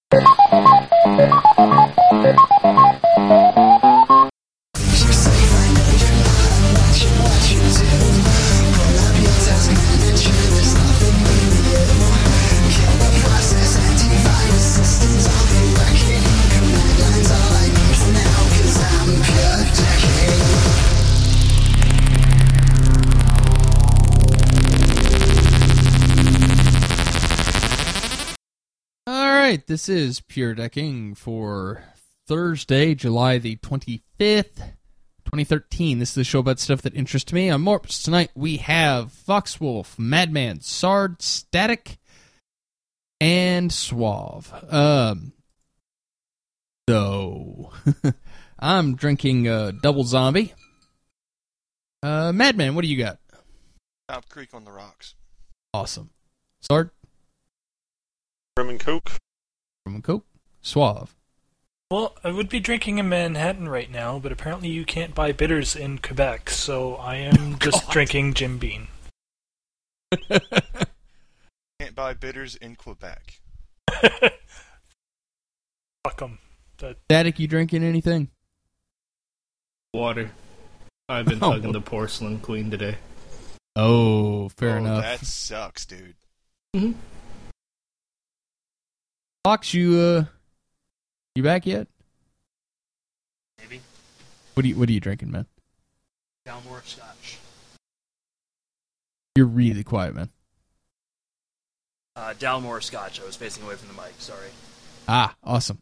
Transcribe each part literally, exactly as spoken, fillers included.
This is Pure Decking for Thursday, July the twenty-fifth, twenty thirteen. This is the show about stuff that interests me. I'm Morps. Tonight we have Foxwolf, Madman, Sard, Static, and Suave. Um, so, I'm drinking uh, Double Zombie. Uh, Madman, what do you got? Top Creek on the rocks. Awesome. Sard? Rum and Coke. Rum and Coke. Suave. Well, I would be drinking a Manhattan right now, but apparently you can't buy bitters in Quebec, so I am just God. drinking Jim Beam. Can't buy bitters in Quebec. Fuck them. That... Static, you drinking anything? Water. I've been Oh. hugging the Porcelain Queen today. Oh, fair oh, enough. That sucks, dude. Mm-hmm. Fox, you uh, you back yet? Maybe. What are you What are you drinking, man? Dalmore Scotch. You're really quiet, man. Uh, Dalmore Scotch. I was facing away from the mic. Sorry. Ah, awesome.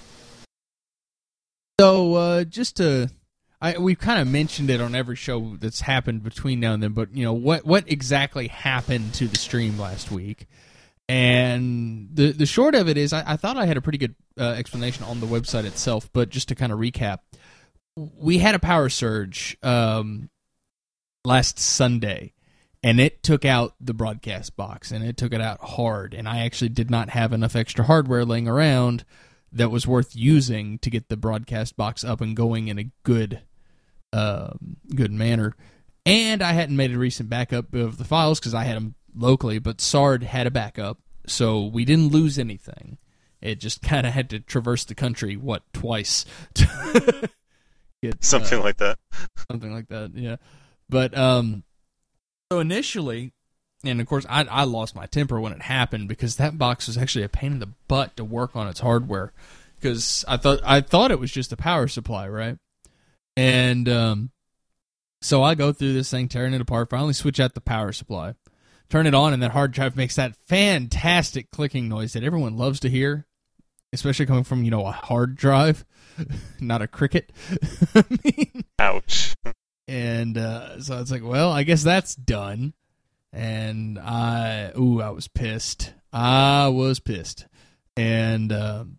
So, uh, just to, I we've kind of mentioned it on every show that's happened between now and then, but you know what what exactly happened to the stream last week? And the the short of it is, I, I thought I had a pretty good uh, explanation on the website itself, but just to kind of recap, we had a power surge um, last Sunday, and it took out the broadcast box, and it took it out hard, and I actually did not have enough extra hardware laying around that was worth using to get the broadcast box up and going in a good, um, good manner. And I hadn't made a recent backup of the files because I had them locally, but Sard had a backup, so we didn't lose anything. It just kind of had to traverse the country, what, twice? to get, Something uh, like that. Something like that, yeah. But, um, so initially, and of course, I, I lost my temper when it happened because that box was actually a pain in the butt to work on its hardware. Because I thought I thought it was just a power supply, right? And um, so I go through this thing, tearing it apart, finally switch out the power supply, turn it on, and that hard drive makes that fantastic clicking noise that everyone loves to hear, especially coming from, you know, a hard drive, not a Cricket. I mean, Ouch. and uh, so it's like, well, I guess that's done. And I, ooh, I was pissed. I was pissed. And um,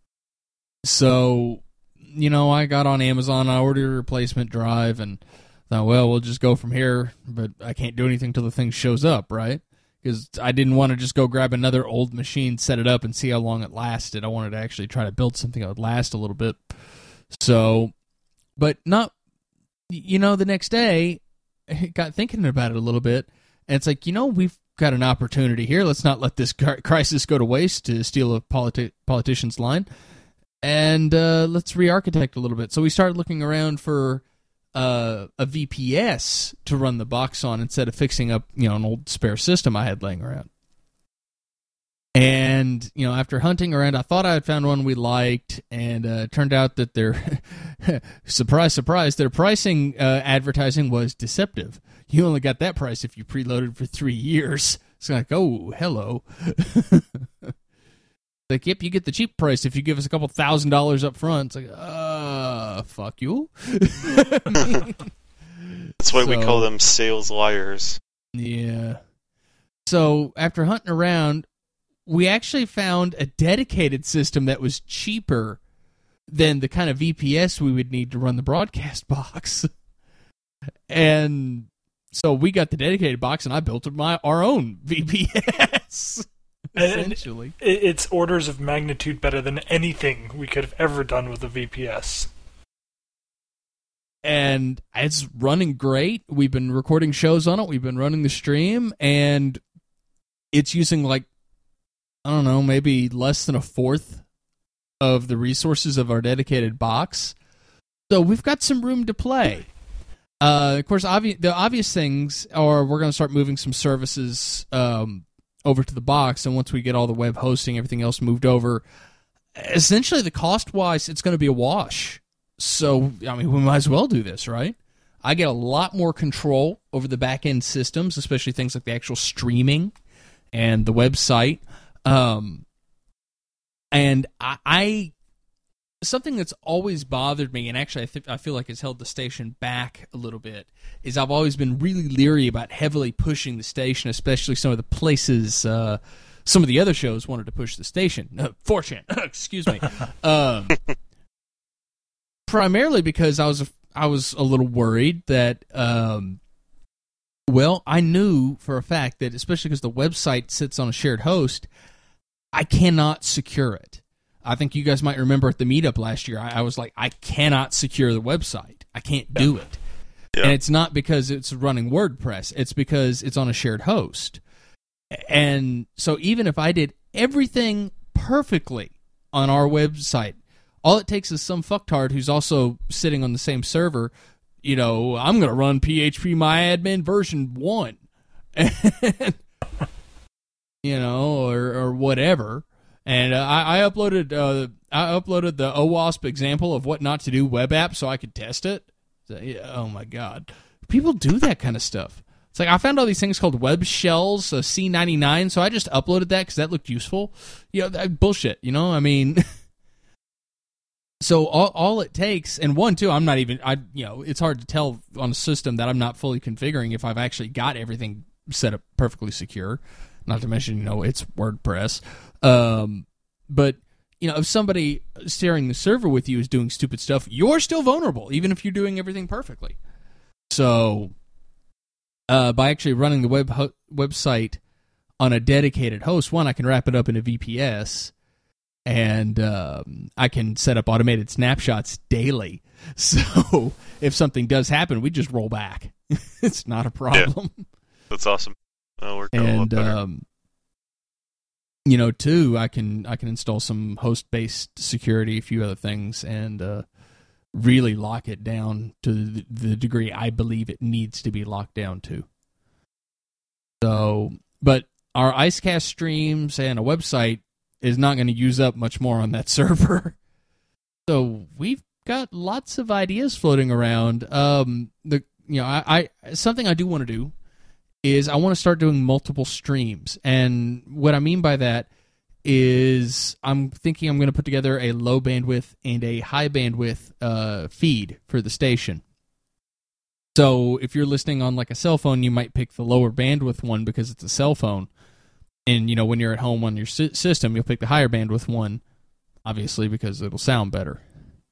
so, you know, I got on Amazon, I ordered a replacement drive, and thought, well, we'll just go from here, but I can't do anything till the thing shows up, right? Because I didn't want to just go grab another old machine, set it up, and see how long it lasted. I wanted to actually try to build something that would last a little bit. So, but not, you know, the next day, I got thinking about it a little bit, and it's like, you know, we've got an opportunity here. Let's not let this crisis go to waste to steal a politi- politician's line, and uh, let's re-architect a little bit. So we started looking around for uh, a V P S to run the box on instead of fixing up, you know, an old spare system I had laying around. And, you know, after hunting around, I thought I had found one we liked, and uh, it turned out that their, surprise, surprise, their pricing uh, advertising was deceptive. You only got that price if you preloaded for three years. It's like, oh, hello. Like, yep, you get the cheap price if you give us a couple thousand dollars up front. It's like, uh, fuck you. I mean, That's why we so- call them sales liars. Yeah. So after hunting around, we actually found a dedicated system that was cheaper than the kind of V P S we would need to run the broadcast box. And so we got the dedicated box, and I built my our own V P S. Essentially. And it- it's orders of magnitude better than anything we could have ever done with a V P S. And it's running great. We've been recording shows on it. We've been running the stream, and it's using, like, I don't know, maybe less than a fourth of the resources of our dedicated box. So we've got some room to play. Uh, of course, obvi- the obvious things are we're going to start moving some services um, over to the box, and once we get all the web hosting, everything else moved over, essentially the cost-wise, it's going to be a wash. So, I mean, we might as well do this, right? I get a lot more control over the back-end systems, especially things like the actual streaming and the website. Um, and I... I Something that's always bothered me, and actually I, th- I feel like has held the station back a little bit, is I've always been really leery about heavily pushing the station, especially some of the places, uh, some of the other shows wanted to push the station. Uh, four chan, excuse me. um, primarily because I was a, I was a little worried that, um, well, I knew for a fact that, especially because the website sits on a shared host, I cannot secure it. I think you guys might remember at the meetup last year, I, I was like, I cannot secure the website. I can't do it. Yeah. And it's not because it's running WordPress. It's because it's on a shared host. And so even if I did everything perfectly on our website, all it takes is some fucktard who's also sitting on the same server, you know, I'm going to run P H P MyAdmin version one. you know, or, or whatever. And uh, I, I uploaded uh, I uploaded the OWASP example of what not to do web app so I could test it. So, yeah, oh my god, people do that kind of stuff. It's like I found all these things called web shells, uh, C ninety-nine, so I just uploaded that because that looked useful. You know, that, bullshit. You know, I mean, so all all it takes, and one too, I'm not even I you know it's hard to tell on a system that I'm not fully configuring if I've actually got everything set up perfectly secure. Not to mention, you know, it's WordPress. Um, but, you know, if somebody sharing the server with you is doing stupid stuff, you're still vulnerable, even if you're doing everything perfectly. So, uh, by actually running the web ho- website on a dedicated host, one, I can wrap it up in a V P S, and um, I can set up automated snapshots daily. So, if something does happen, we just roll back. It's not a problem. Yeah. That's awesome. That'll work out a lot And better. um, you know, too, I can I can install some host-based security, a few other things, and uh, really lock it down to the, the degree I believe it needs to be locked down to. So, but our IceCast streams and a website is not going to use up much more on that server. So we've got lots of ideas floating around. Um, the you know, I, I something I do want to do is I want to start doing multiple streams. And what I mean by that is I'm thinking I'm going to put together a low bandwidth and a high bandwidth uh, feed for the station. So if you're listening on like a cell phone, you might pick the lower bandwidth one because it's a cell phone. And, you know, when you're at home on your sy- system, you'll pick the higher bandwidth one, obviously, because it'll sound better.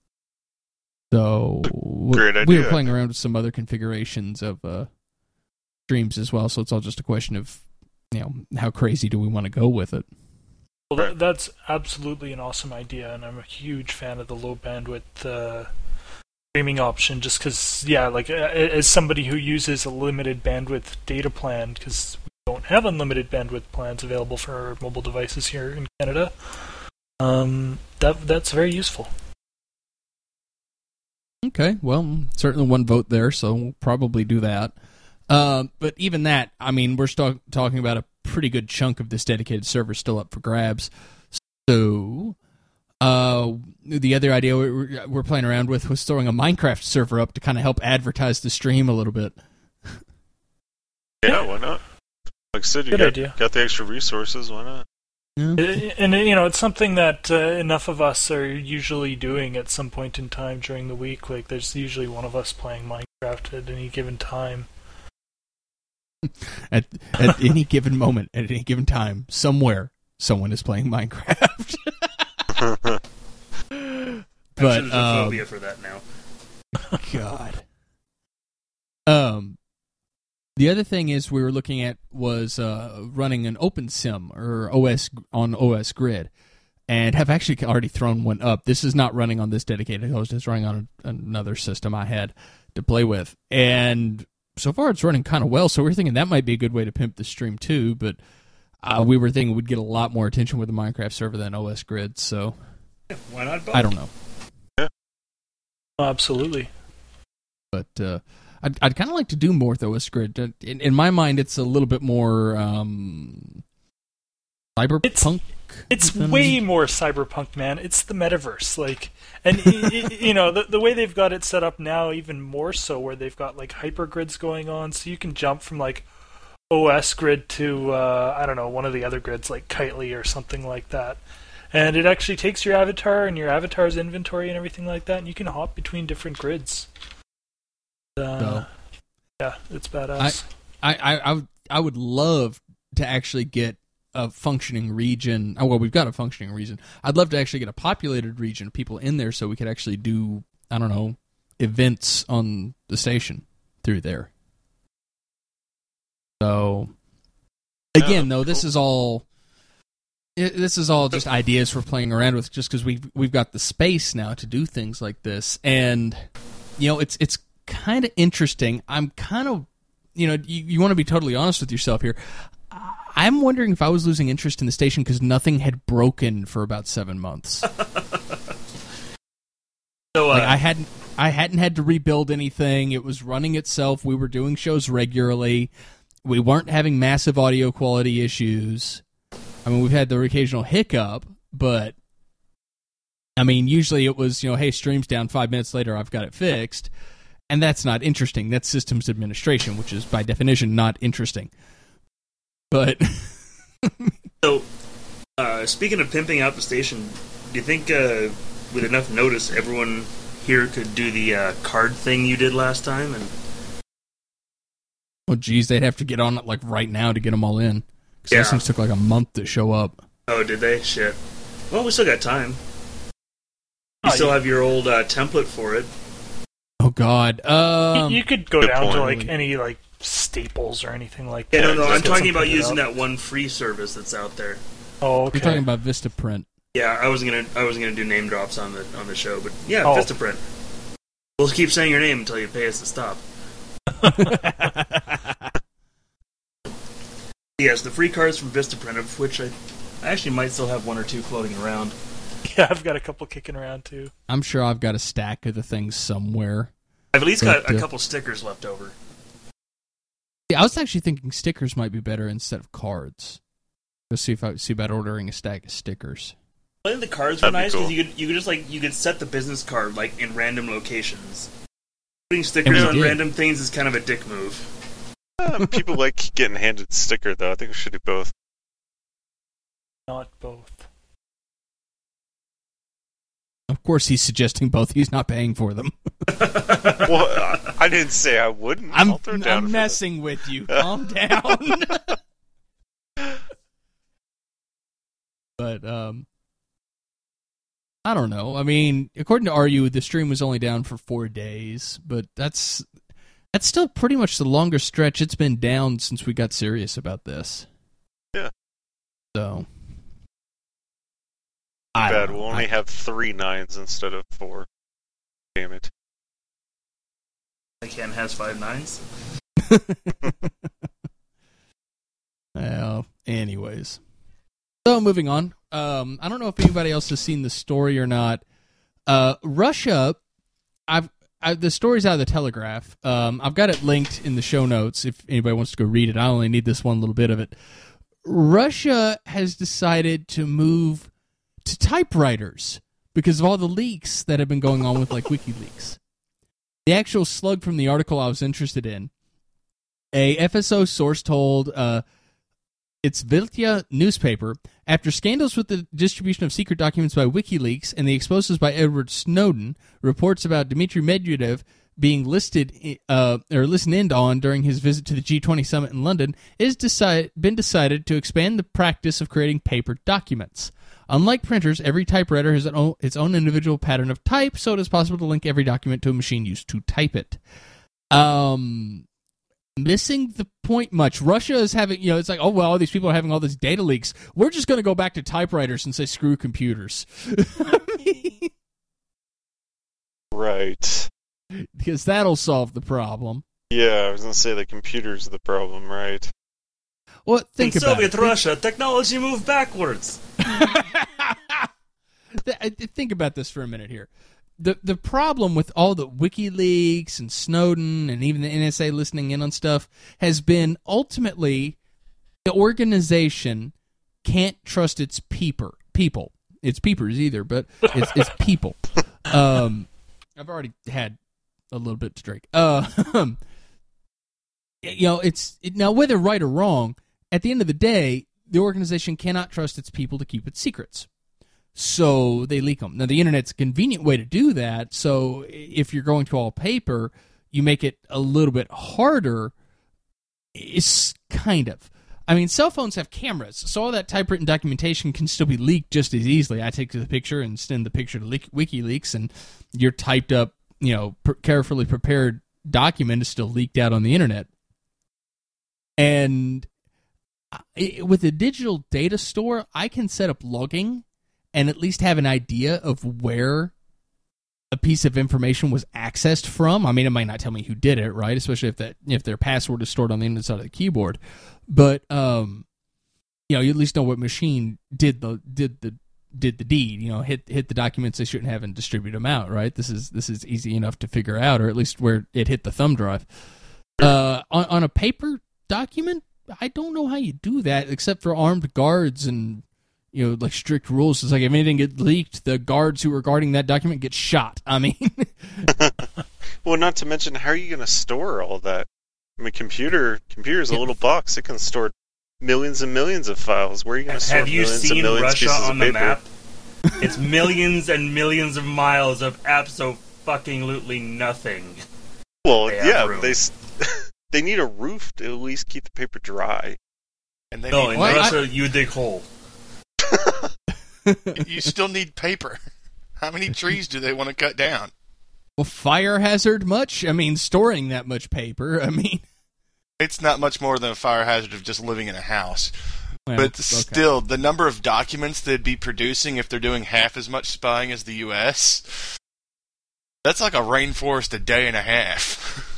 So Great we idea. were playing around with some other configurations of uh, streams as well, so it's all just a question of, you know, how crazy do we want to go with it. Well, that, that's absolutely an awesome idea, and I'm a huge fan of the low bandwidth uh, streaming option. Just because, yeah, like uh, as somebody who uses a limited bandwidth data plan, because we don't have unlimited bandwidth plans available for mobile devices here in Canada, um, that that's very useful. Okay, well, certainly one vote there, so we'll probably do that. Uh, but even that, I mean, we're still talking about a pretty good chunk of this dedicated server still up for grabs. So, uh, the other idea we we're playing around with was throwing a Minecraft server up to kind of help advertise the stream a little bit. Yeah, why not? Like I said, you Good got, idea. got the extra resources, why not? Yeah. And, you know, it's something that uh, enough of us are usually doing at some point in time during the week. Like, there's usually one of us playing Minecraft at any given time. At at any given moment, at any given time, somewhere, someone is playing Minecraft. I'm But sure there's a um, phobia for that now. God. Um, the other thing is we were looking at was uh, running an OpenSim or O S on O S Grid, and have actually already thrown one up. This is not running on this dedicated host; it's running on a, another system I had to play with, and so far it's running kind of well. So we're thinking that might be a good way to pimp the stream too. But uh, we were thinking we'd get a lot more attention with the Minecraft server than O S Grid. So Yeah, why not both? I don't know. Oh, absolutely. But uh, I'd, I'd kind of like to do more Morthos Grid. In, in my mind, it's a little bit more um, cyberpunk. It's than- way more cyberpunk, man. It's the metaverse, like, and i i you know the the way they've got it set up now, even more so, where they've got like hypergrids going on, so you can jump from like O S grid to uh, I don't know, one of the other grids like Kitely or something like that. And it actually takes your avatar and your avatar's inventory and everything like that, and you can hop between different grids. Uh, No. Yeah, it's badass. I, I, I, would, I would love to actually get a functioning region. Oh, well, we've got a functioning region. I'd love to actually get a populated region of people in there so we could actually do, I don't know, events on the station through there. So, again, Yeah, though, this cool. is all... It, this is all just ideas we're playing around with, just because we've we've got the space now to do things like this, and you know it's it's kind of interesting. I'm kind of, you know, you, you want to be totally honest with yourself here. I'm wondering if I was losing interest in the station because nothing had broken for about seven months. So, uh, Like I hadn't I hadn't had to rebuild anything. It was running itself. We were doing shows regularly. We weren't having massive audio quality issues. I mean, we've had the occasional hiccup, but I mean, usually it was, you know, hey, stream's down, five minutes later, I've got it fixed. And that's not interesting. That's systems administration, which is by definition not interesting. But so uh, speaking of pimping out the station, do you think uh, with enough notice, everyone here could do the uh, card thing you did last time? And well, geez, they'd have to get on it like right now to get them all in. Because Yeah. those things took like a month to show up. oh, did they? Shit. Well, we still got time. You Oh, still you- have your old uh, template for it. Oh God! Um, you, you could go good down to point. like any like Staples or anything like Yeah, that. no, no, Just I'm get talking about something using up. that one free service that's out there. Oh, okay. You're talking about Vistaprint. Yeah, I wasn't gonna, I wasn't gonna do name drops on the on the show, but yeah, Oh. Vistaprint. We'll keep saying your name until you pay us to stop. Yes, the free cards from Vistaprint, of which I, I actually might still have one or two floating around. Yeah, I've got a couple kicking around too. I'm sure I've got a stack of the things somewhere. I've at least But, got a uh, couple stickers left over. Yeah, I was actually thinking stickers might be better instead of cards. Let's see if I see about ordering a stack of stickers. I think the cards were That'd be nice because cool. you could you could just like you could set the business card like in random locations. Putting stickers we on did. random things is kind of a dick move. Uh, people like getting handed sticker though. I think we should do both. Not both. Of course, he's suggesting both. He's not paying for them. Well, I, I didn't say I wouldn't. I'm, I'll throw down I'm for messing with you. Calm down. But um, I don't know. I mean, according to R U, the stream was only down for four days, but that's that's still pretty much the longest stretch it's been down since we got serious about this. Yeah. So. Too I bad. don't know. We'll only I- have three nines instead of four. Damn it. I can't has five nines. Well, anyways. So, moving on. Um, I don't know if anybody else has seen the story or not. Uh, Russia, I've I, the story's out of the Telegraph. Um, I've got it linked in the show notes if anybody wants to go read it. I only need this one little bit of it. Russia has decided to move to typewriters because of all the leaks that have been going on with, like, WikiLeaks. The actual slug from the article I was interested in, a F S O source told uh, its Viltia newspaper, after scandals with the distribution of secret documents by WikiLeaks and the exposes by Edward Snowden, reports about Dmitry Medvedev being listed uh, or listened in on during his visit to the G twenty summit in London, it has decide, been decided to expand the practice of creating paper documents. Unlike printers, every typewriter has its own, its own individual pattern of type, so it is possible to link every document to a machine used to type it. Um, missing the point much. Russia is having, you know, it's like, oh, well, these people are having all these data leaks. We're just going to go back to typewriters and say, screw computers. Right. Because that'll solve the problem. Yeah, I was gonna say the computer's the problem, right? Well, think In about Soviet it. Russia, technology moved backwards. think about this for a minute here. The the problem with all the WikiLeaks and Snowden and even the N S A listening in on stuff has been ultimately the organization can't trust its peeper, people. It's peepers either, but it's, it's people. Um, I've already had a little bit to drink. Uh, you know, it's it, now whether right or wrong, at the end of the day, the organization cannot trust its people to keep its secrets. So they leak them. Now, the internet's a convenient way to do that, so if you're going to all paper, you make it a little bit harder. It's kind of. I mean, cell phones have cameras, so all that typewritten documentation can still be leaked just as easily. I take the picture and send the picture to WikiLeaks, and your typed up, you know, per- carefully prepared document is still leaked out on the internet. And it, with a digital data store, I can set up logging and at least have an idea of where a piece of information was accessed from. I mean, it might not tell me who did it, right? Especially if that if their password is stored on the inside of the keyboard. But um, you know, you at least know what machine did the did the did the deed. You know, hit hit the documents they shouldn't have and distribute them out, right? This is this is easy enough to figure out, or at least where it hit the thumb drive. Uh, on on a paper document, I don't know how you do that except for armed guards and, you know, like strict rules. It's like if anything gets leaked, the guards who are guarding that document get shot. I mean, well, not to mention, how are you going to store all that? I mean, computer computer's a Yeah. little box. It can store millions and millions of files. Where are you going to store Have you millions and seen millions Russia pieces on of the paper? map? It's millions and millions of miles of abso-fucking-lutely nothing. Well, They have yeah, room. they s- they need a roof to at least keep the paper dry. And they No, need in Well, I- Russia, you dig hole. you still need paper. How many trees do they want to cut down? well, fire hazard much? I mean, storing that much paper. I mean, It's not much more than a fire hazard of just living in a house. well, But okay. still, the number of documents they'd be producing if they're doing half as much spying as the U S, that's like a rainforest a day and a half.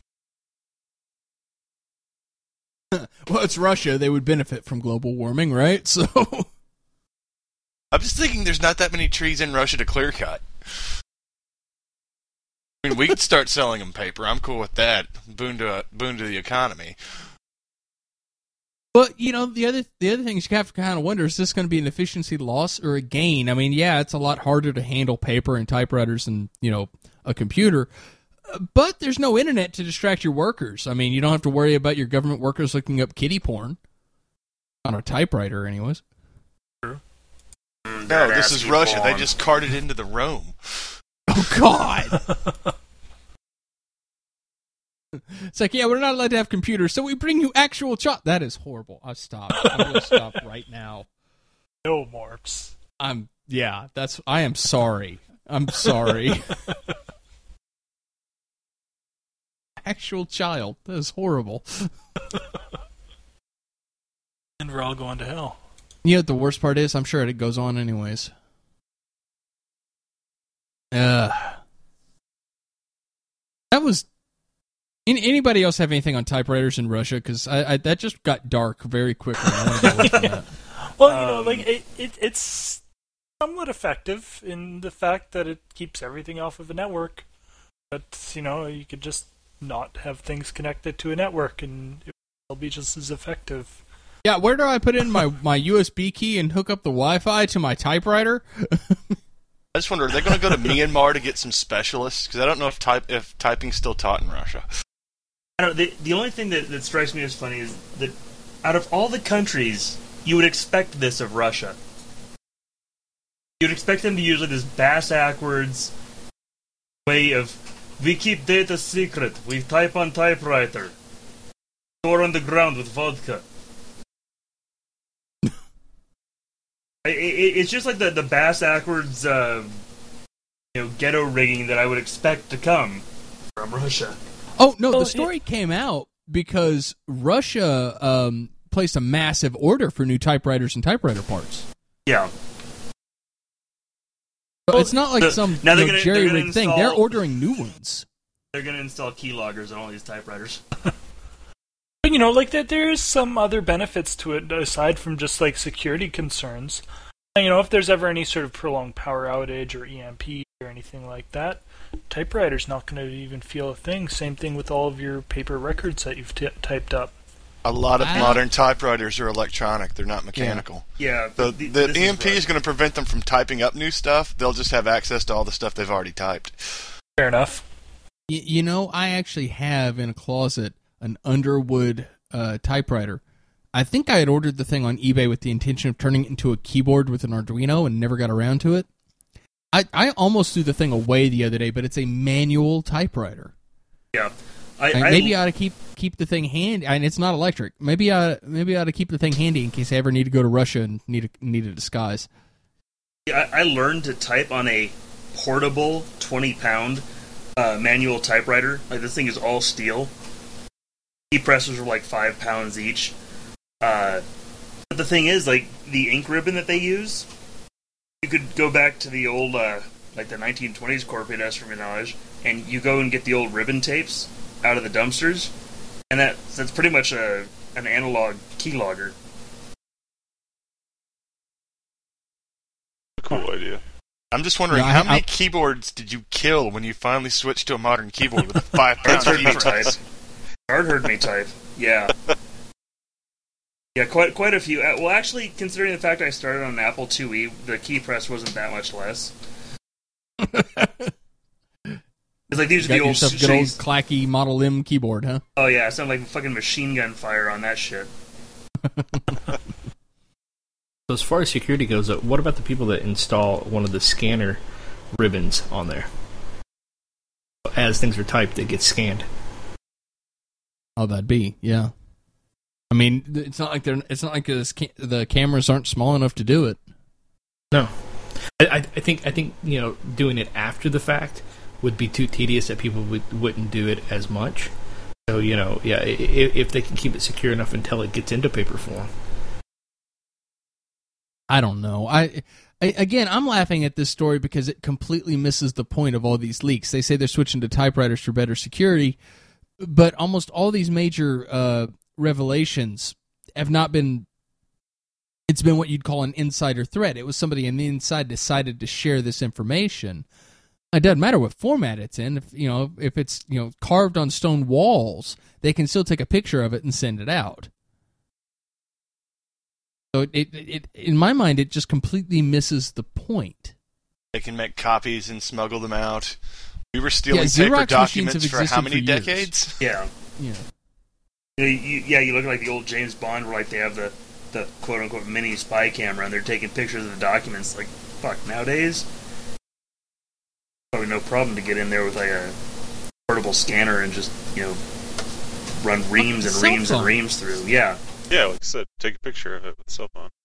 Well, it's Russia. They would benefit from global warming, right? So, I'm just thinking there's not that many trees in Russia to clear cut. I mean, we could start selling them paper. I'm cool with that. Boon to boon to the economy. but you know, the other the other thing is you have to kind of wonder: is this going to be an efficiency loss or a gain? I mean, yeah, it's a lot harder to handle paper and typewriters than, you know, a computer. But there's no internet to distract your workers. I mean, you don't have to worry about your government workers looking up kiddie porn on a typewriter, anyways. Mm, No, that this ass is keep Russia. They on. just carted into the Rome. Oh God! It's like, yeah, we're not allowed to have computers, so we bring you actual chop. That is horrible. I'll stop. I'm going to stop right now. No morphs. I'm yeah. That's I am sorry. I'm sorry. Actual child. That is horrible. And we're all going to hell. You know what the worst part is? I'm sure it goes on anyways. Uh, that was. Any, anybody else have anything on typewriters in Russia? Because I, I that just got dark very quickly. I want to go away from that. Well, you know, Um, like it, it, it's somewhat effective in the fact that it keeps everything off of a network. But you know, you could just not have things connected to a network, and it'll be just as effective. Yeah, where do I put in my, my U S B key and hook up the Wi-Fi to my typewriter? I just wonder, are they going to go to Myanmar to get some specialists? Because I don't know if type if typing's still taught in Russia. I don't know, the, the only thing that, that strikes me as funny is that out of all the countries, you would expect this of Russia. You'd expect them to use like this bass-ackwards way of, we keep data secret, we type on typewriter, store on the ground with vodka. I- I- it's just like the, the bass-ackwards, uh, you know, ghetto rigging that I would expect to come from Russia. Oh, no, Well, the story came out because Russia um, placed a massive order for new typewriters and typewriter parts. Yeah. But it's not like the- some now you they're know, gonna- jerry they're gonna rigged thing. They're install- ordering new ones. They're going to install keyloggers on all these typewriters. But you know, like that, there's some other benefits to it aside from just like security concerns. You know, if there's ever any sort of prolonged power outage or E M P or anything like that, typewriter's not going to even feel a thing. Same thing with all of your paper records that you've t- typed up. A lot of Wow. modern typewriters are electronic. They're not mechanical. Yeah, The, th- the this E M P right. is going to prevent them from typing up new stuff. They'll just have access to all the stuff they've already typed. Fair enough. Y- you know, I actually have in a closet an Underwood uh, typewriter. I think I had ordered the thing on eBay with the intention of turning it into a keyboard with an Arduino and never got around to it. I, I almost threw the thing away the other day, but it's a manual typewriter. Yeah, I, And I, maybe I ought to keep keep the thing handy, and it's not electric. Maybe I maybe I ought to keep the thing handy in case I ever need to go to Russia and need a need a disguise. I, I learned to type on a portable twenty pound uh, manual typewriter. Like, this thing is all steel. Key presses are like five pounds each. Uh, but the thing is, like, the ink ribbon that they use, you could go back to the old, uh, like the nineteen twenties corporate espionage, and you go and get the old ribbon tapes out of the dumpsters, and that that's pretty much a an analog keylogger. Cool idea. I'm just wondering, Yeah, I- how many I- keyboards did you kill when you finally switched to a modern keyboard with a five pound Guard heard key me type. press? Guard heard me type. Yeah. Yeah, quite quite a few. Uh, Well, actually, considering the fact I started on an Apple two E, the key press wasn't that much less. It's like these are Got the old, yourself a good old shitty- clacky Model M keyboard, huh? Oh yeah, it sounded like fucking machine gun fire on that shit. So as far as security goes, uh, what about the people that install one of the scanner ribbons on there? As things are typed, they get scanned. Oh, that'd be yeah. I mean, it's not like they're. It's not like this ca- the cameras aren't small enough to do it. No, I, I, I think I think you know doing it after the fact would be too tedious that people would wouldn't do it as much. So you know, yeah, if, if they can keep it secure enough until it gets into paper form. I don't know. I, I again, I'm laughing at this story because it completely misses the point of all these leaks. They say they're switching to typewriters for better security, but almost all these major uh, revelations have not been. It's been what you'd call an insider threat. It was somebody on the inside decided to share this information. It doesn't matter what format it's in. If you know, if it's you know carved on stone walls, they can still take a picture of it and send it out. So it, it, it, in my mind, it just completely misses the point. They can make copies and smuggle them out. We were stealing Yeah, paper Xerox machines documents have for how existed many for years. decades? Yeah. Yeah. You, you, yeah, you look like the old James Bond where like they have the, the quote unquote mini spy camera and they're taking pictures of the documents. Like, fuck, nowadays, probably no problem to get in there with like a portable scanner and just, you know, run reams and cell reams and phone. reams through. Yeah. Yeah, like I said, take a picture of it with cell phone.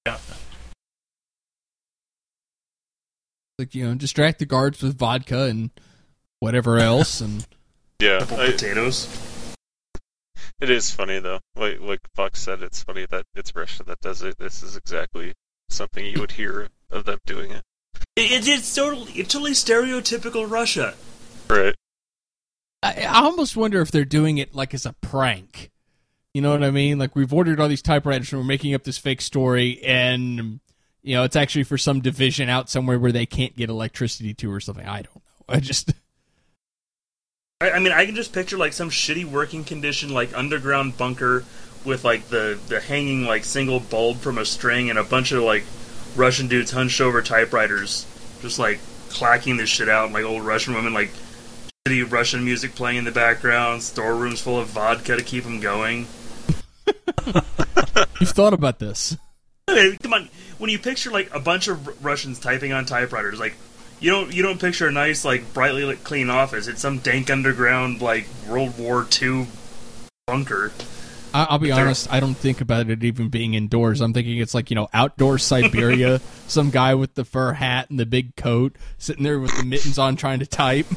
Like, you know, distract the guards with vodka and whatever else. And Yeah, Couple I, potatoes. it is funny though. Like like Fox said, it's funny that it's Russia that does it. This is exactly something you would hear of them doing it. It, it, it's totally, it's totally stereotypical Russia. Right. I, I almost wonder if they're doing it like as a prank. You know what I mean? Like, we've ordered all these typewriters and we're making up this fake story, and, you know, it's actually for some division out somewhere where they can't get electricity to or something. I don't know. I just... I, I mean, I can just picture like some shitty working condition, like underground bunker with like the, the hanging like single bulb from a string and a bunch of like Russian dudes hunched over typewriters, just like clacking this shit out, and like old Russian women like shitty Russian music playing in the background, storerooms full of vodka to keep them going. You've thought about this. I mean, come on, when you picture like a bunch of R- Russians typing on typewriters, like you don't you don't picture a nice like brightly lit clean office. It's some dank underground like World War Two bunker. I, I'll be They're- honest, I don't think about it even being indoors. I'm thinking it's like, you know, outdoor Siberia, some guy with the fur hat and the big coat sitting there with the mittens on trying to type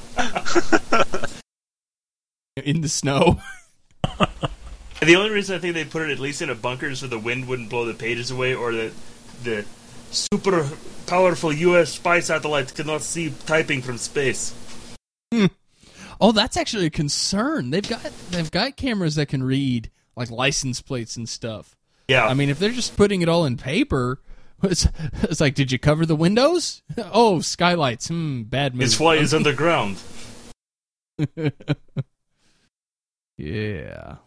in the snow. And the only reason I think they put it at least in a bunker is so the wind wouldn't blow the pages away, or that the super powerful U S spy satellites could not see typing from space. Oh, that's actually a concern. They've got they've got cameras that can read like license plates and stuff. Yeah, I mean, if they're just putting it all in paper, It's, it's like, did you cover the windows? Oh, skylights. Hmm, bad move. It's why he's underground. Yeah.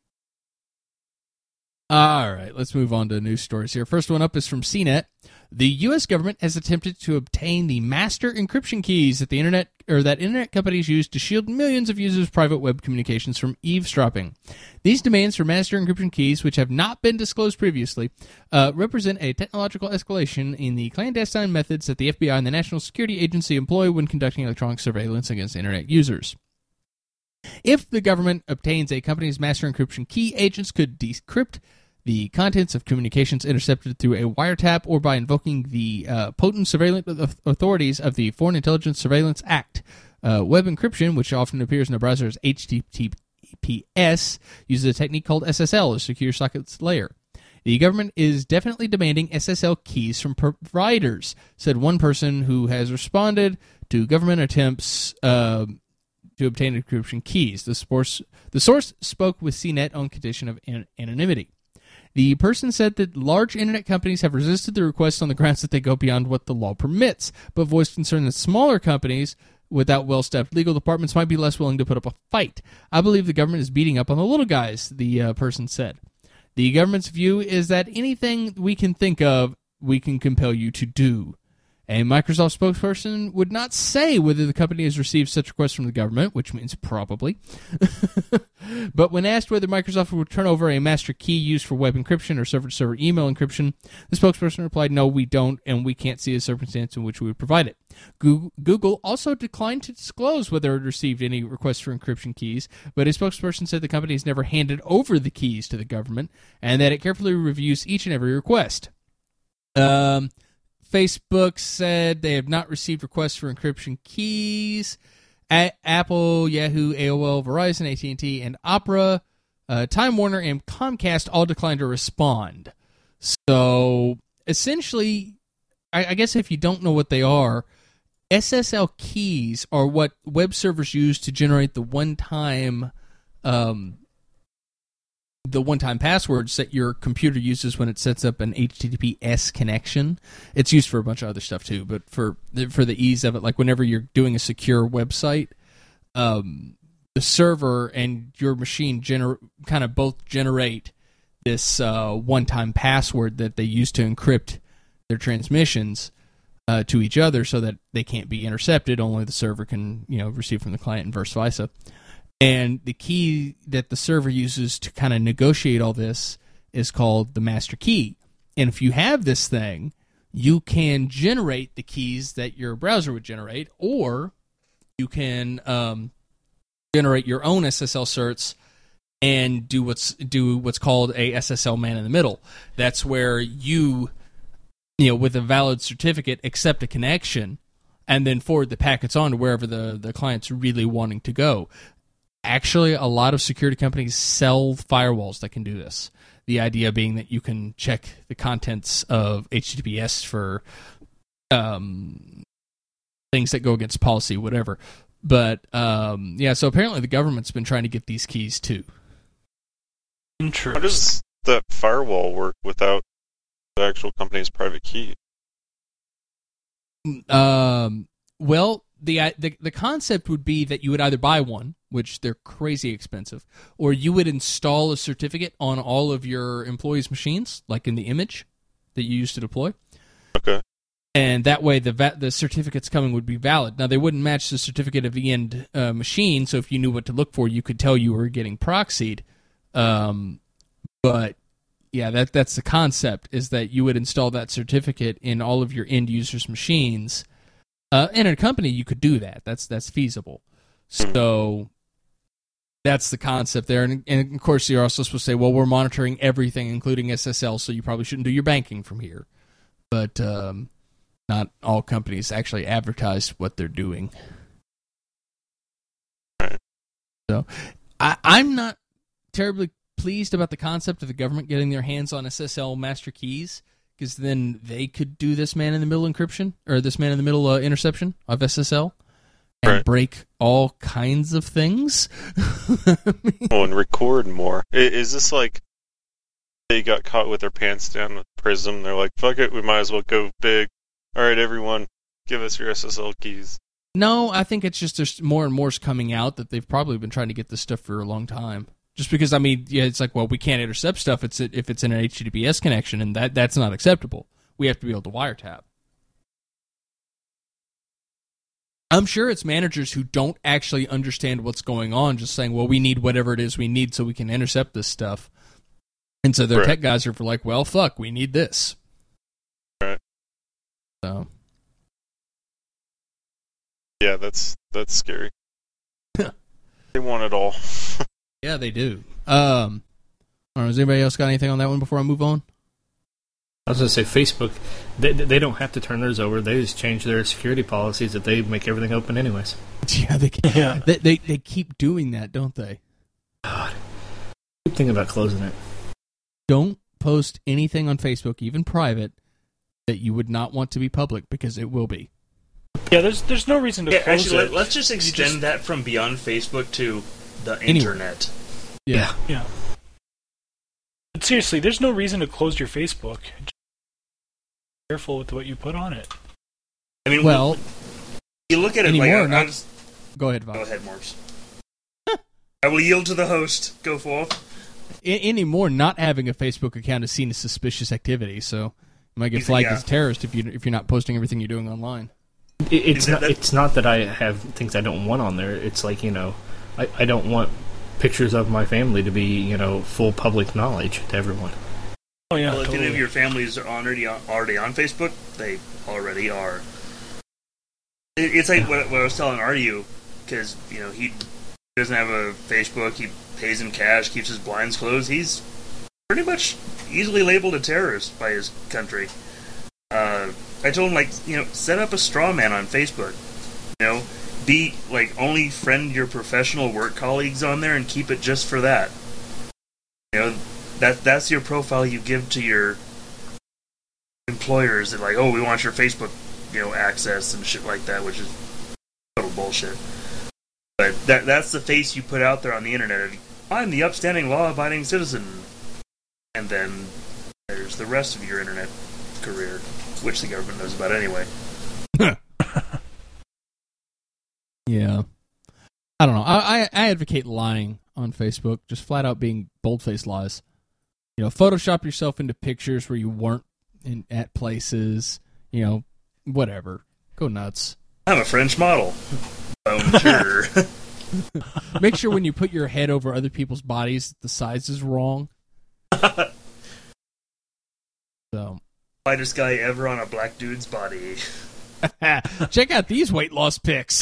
All right, let's move on to news stories here. First one up is from C net. The U S government has attempted to obtain the master encryption keys that the internet or that internet companies use to shield millions of users' private web communications from eavesdropping. These demands for master encryption keys, which have not been disclosed previously, uh, represent a technological escalation in the clandestine methods that the F B I and the National Security Agency employ when conducting electronic surveillance against internet users. If the government obtains a company's master encryption key, agents could decrypt the contents of communications intercepted through a wiretap or by invoking the uh, potent surveillance authorities of the Foreign Intelligence Surveillance Act. Uh, web encryption, which often appears in a browser as H T T P S, uses a technique called S S L, or Secure Sockets Layer. The government is definitely demanding S S L keys from providers, said one person who has responded to government attempts uh, to obtain encryption keys. The source, the source spoke with C net on condition of an- anonymity. The person said that large internet companies have resisted the request on the grounds that they go beyond what the law permits, but voiced concern that smaller companies without well-staffed legal departments might be less willing to put up a fight. I believe the government is beating up on the little guys, the uh, person said. The government's view is that anything we can think of, we can compel you to do. A Microsoft spokesperson would not say whether the company has received such requests from the government, which means probably. But when asked whether Microsoft would turn over a master key used for web encryption or server-to-server email encryption, the spokesperson replied, "No, we don't, and we can't see a circumstance in which we would provide it." Google also declined to disclose whether it received any requests for encryption keys, but a spokesperson said the company has never handed over the keys to the government and that it carefully reviews each and every request. Um... Facebook said they have not received requests for encryption keys. A- Apple, Yahoo, A O L, Verizon, A T and T, and Opera, uh, Time Warner, and Comcast all declined to respond. So, essentially, I, I guess if you don't know what they are, S S L keys are what web servers use to generate the one-time um, the one-time passwords that your computer uses when it sets up an H T T P S connection. It's used for a bunch of other stuff too, but for for the ease of it, like whenever you're doing a secure website, um, the server and your machine gener- kind of both generate this uh, one-time password that they use to encrypt their transmissions uh, to each other so that they can't be intercepted. Only the server can, you know, receive from the client and vice versa. And the key that the server uses to kind of negotiate all this is called the master key. And if you have this thing, you can generate the keys that your browser would generate, or you can um, generate your own S S L certs and do what's do what's called a S S L man in the middle. That's where you, you know, with a valid certificate, accept a connection and then forward the packets on to wherever the, the client's really wanting to go. Actually, a lot of security companies sell firewalls that can do this. The idea being that you can check the contents of H T T P S for um, things that go against policy, whatever. But, um, yeah, so apparently the government's been trying to get these keys, too. Interesting. How does that firewall work without the actual company's private key? Um, well, the, the the concept would be that you would either buy one, which they're crazy expensive, or you would install a certificate on all of your employees' machines, like in the image that you used to deploy. Okay. And that way the va- the certificates coming would be valid. Now, they wouldn't match the certificate of the end uh, machine, so if you knew what to look for, you could tell you were getting proxied. Um, but, yeah, that that's the concept, is that you would install that certificate in all of your end users' machines. Uh, in a company, you could do that. That's that's feasible. So that's the concept there. And, and, of course, you're also supposed to say, well, we're monitoring everything, including S S L, so you probably shouldn't do your banking from here. But um, not all companies actually advertise what they're doing. So I, I'm not terribly pleased about the concept of the government getting their hands on S S L master keys, because then they could do this man-in-the-middle encryption, or this man-in-the-middle uh, interception of S S L, and right. break all kinds of things. Oh, and record more. I- Is this like they got caught with their pants down with Prism. They're like, fuck it, we might as well go big. All right, everyone, give us your S S L keys. No, I think it's just there's more and more's coming out that they've probably been trying to get this stuff for a long time. Just because, I mean, yeah, it's like, well, we can't intercept stuff it's if it's in an H T T P S connection, and that that's not acceptable. We have to be able to wiretap. I'm sure it's managers who don't actually understand what's going on, just saying, well, we need whatever it is we need so we can intercept this stuff. And so their Right. tech guys are for like, well, fuck, we need this. Right. So, Yeah, that's that's scary. They want it all. yeah, they do. Um, I don't know, has anybody else got anything on that one before I move on? I was going to say Facebook, they, they don't have to turn theirs over. They just change their security policies that they make everything open anyways. Yeah, they, Yeah. they, they, they keep doing that, don't they? God. Keep thinking about closing it. Don't post anything on Facebook, even private, that you would not want to be public, because it will be. Yeah, there's there's no reason to Yeah, close actually, it. let, let's just extend just- that from beyond Facebook to the Anywhere. internet. Yeah. Yeah. But seriously, there's no reason to close your Facebook. Just be careful with what you put on it. I mean, Well, you look at it anymore, like... not- I was- go ahead, Go Vox. ahead, Morps. I will yield to the host. Go forth. A- anymore, not having a Facebook account is seen as suspicious activity, so you might get You think- flagged yeah. as a terrorist if, you, if you're not posting everything you're doing online. It, it's Is it not. that- It's not that I have things I don't want on there. It's like, you know, I, I don't want pictures of my family to be, you know, full public knowledge to everyone. Oh yeah, Well, if totally. any of your families are already on, already on Facebook, they already are. It, it's like what, what I was telling R U, because, you know, he doesn't have a Facebook, he pays him cash, keeps his blinds closed. He's pretty much easily labeled a terrorist by his country. Uh, I told him, like, you know, set up a straw man on Facebook. You know, be, like, only friend your professional work colleagues on there and keep it just for that. You know, that that's your profile you give to your employers. That, like, oh, we want your Facebook, you know, access and shit like that, which is total bullshit. But that that's the face you put out there on the internet. I'm the upstanding, law-abiding citizen. And then there's the rest of your internet career, which the government knows about anyway. Yeah. I don't know. I, I, I advocate lying on Facebook, just flat out being bold-faced lies. You know, Photoshop yourself into pictures where you weren't in, at places, you know, whatever. Go nuts. I'm a French model. Um, sure. Make sure when you put your head over other people's bodies, the size is wrong. So, Lightest guy ever on a black dude's body. check out these weight loss pics.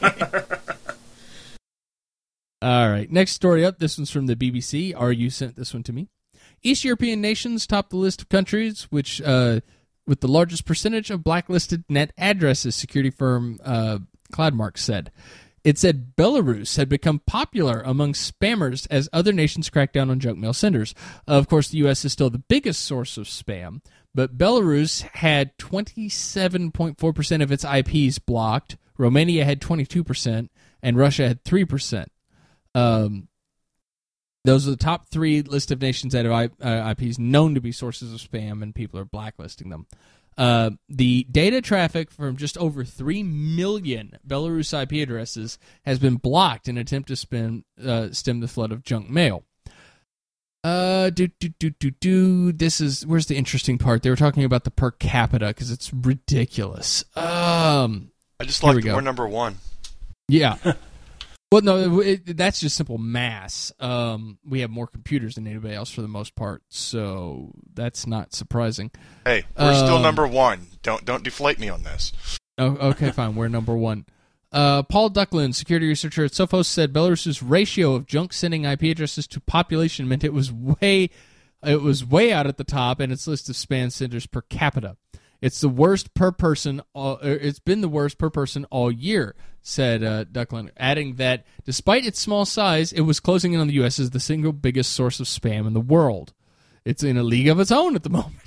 All right, next story up. This one's from the B B C. R U sent this one to me. East European nations top the list of countries which, uh, with the largest percentage of blacklisted net addresses, security firm uh, Cloudmark said. It said Belarus had become popular among spammers as other nations cracked down on junk mail senders. Of course, the U S is still the biggest source of spam, but Belarus had twenty-seven point four percent of its I Ps blocked, Romania had twenty-two percent, and Russia had three percent. Um, those are the top three list of nations that have I, uh, I Ps known to be sources of spam, and people are blacklisting them. Uh, the data traffic from just over three million Belarus I P addresses has been blocked in an attempt to spin, uh, stem the flood of junk mail. Uh, do, do, do, do, do. This is, where's the interesting part? They were talking about the per capita because it's ridiculous. Um, I just Here like we that go. we're number one. yeah. Well, no, it, that's just simple mass. Um, we have more computers than anybody else for the most part, so that's not surprising. Hey, we're still Um, number one. Don't don't deflate me on this. Oh, okay, fine. We're number one. Uh, Paul Ducklin, security researcher at Sophos, said Belarus's ratio of junk sending I P addresses to population meant it was way, it was way out at the top in its list of spam senders per capita. It's the worst per person. All, it's been the worst per person all year, said uh, Ducklin, adding that despite its small size, it was closing in on the U S as the single biggest source of spam in the world. It's in a league of its own at the moment.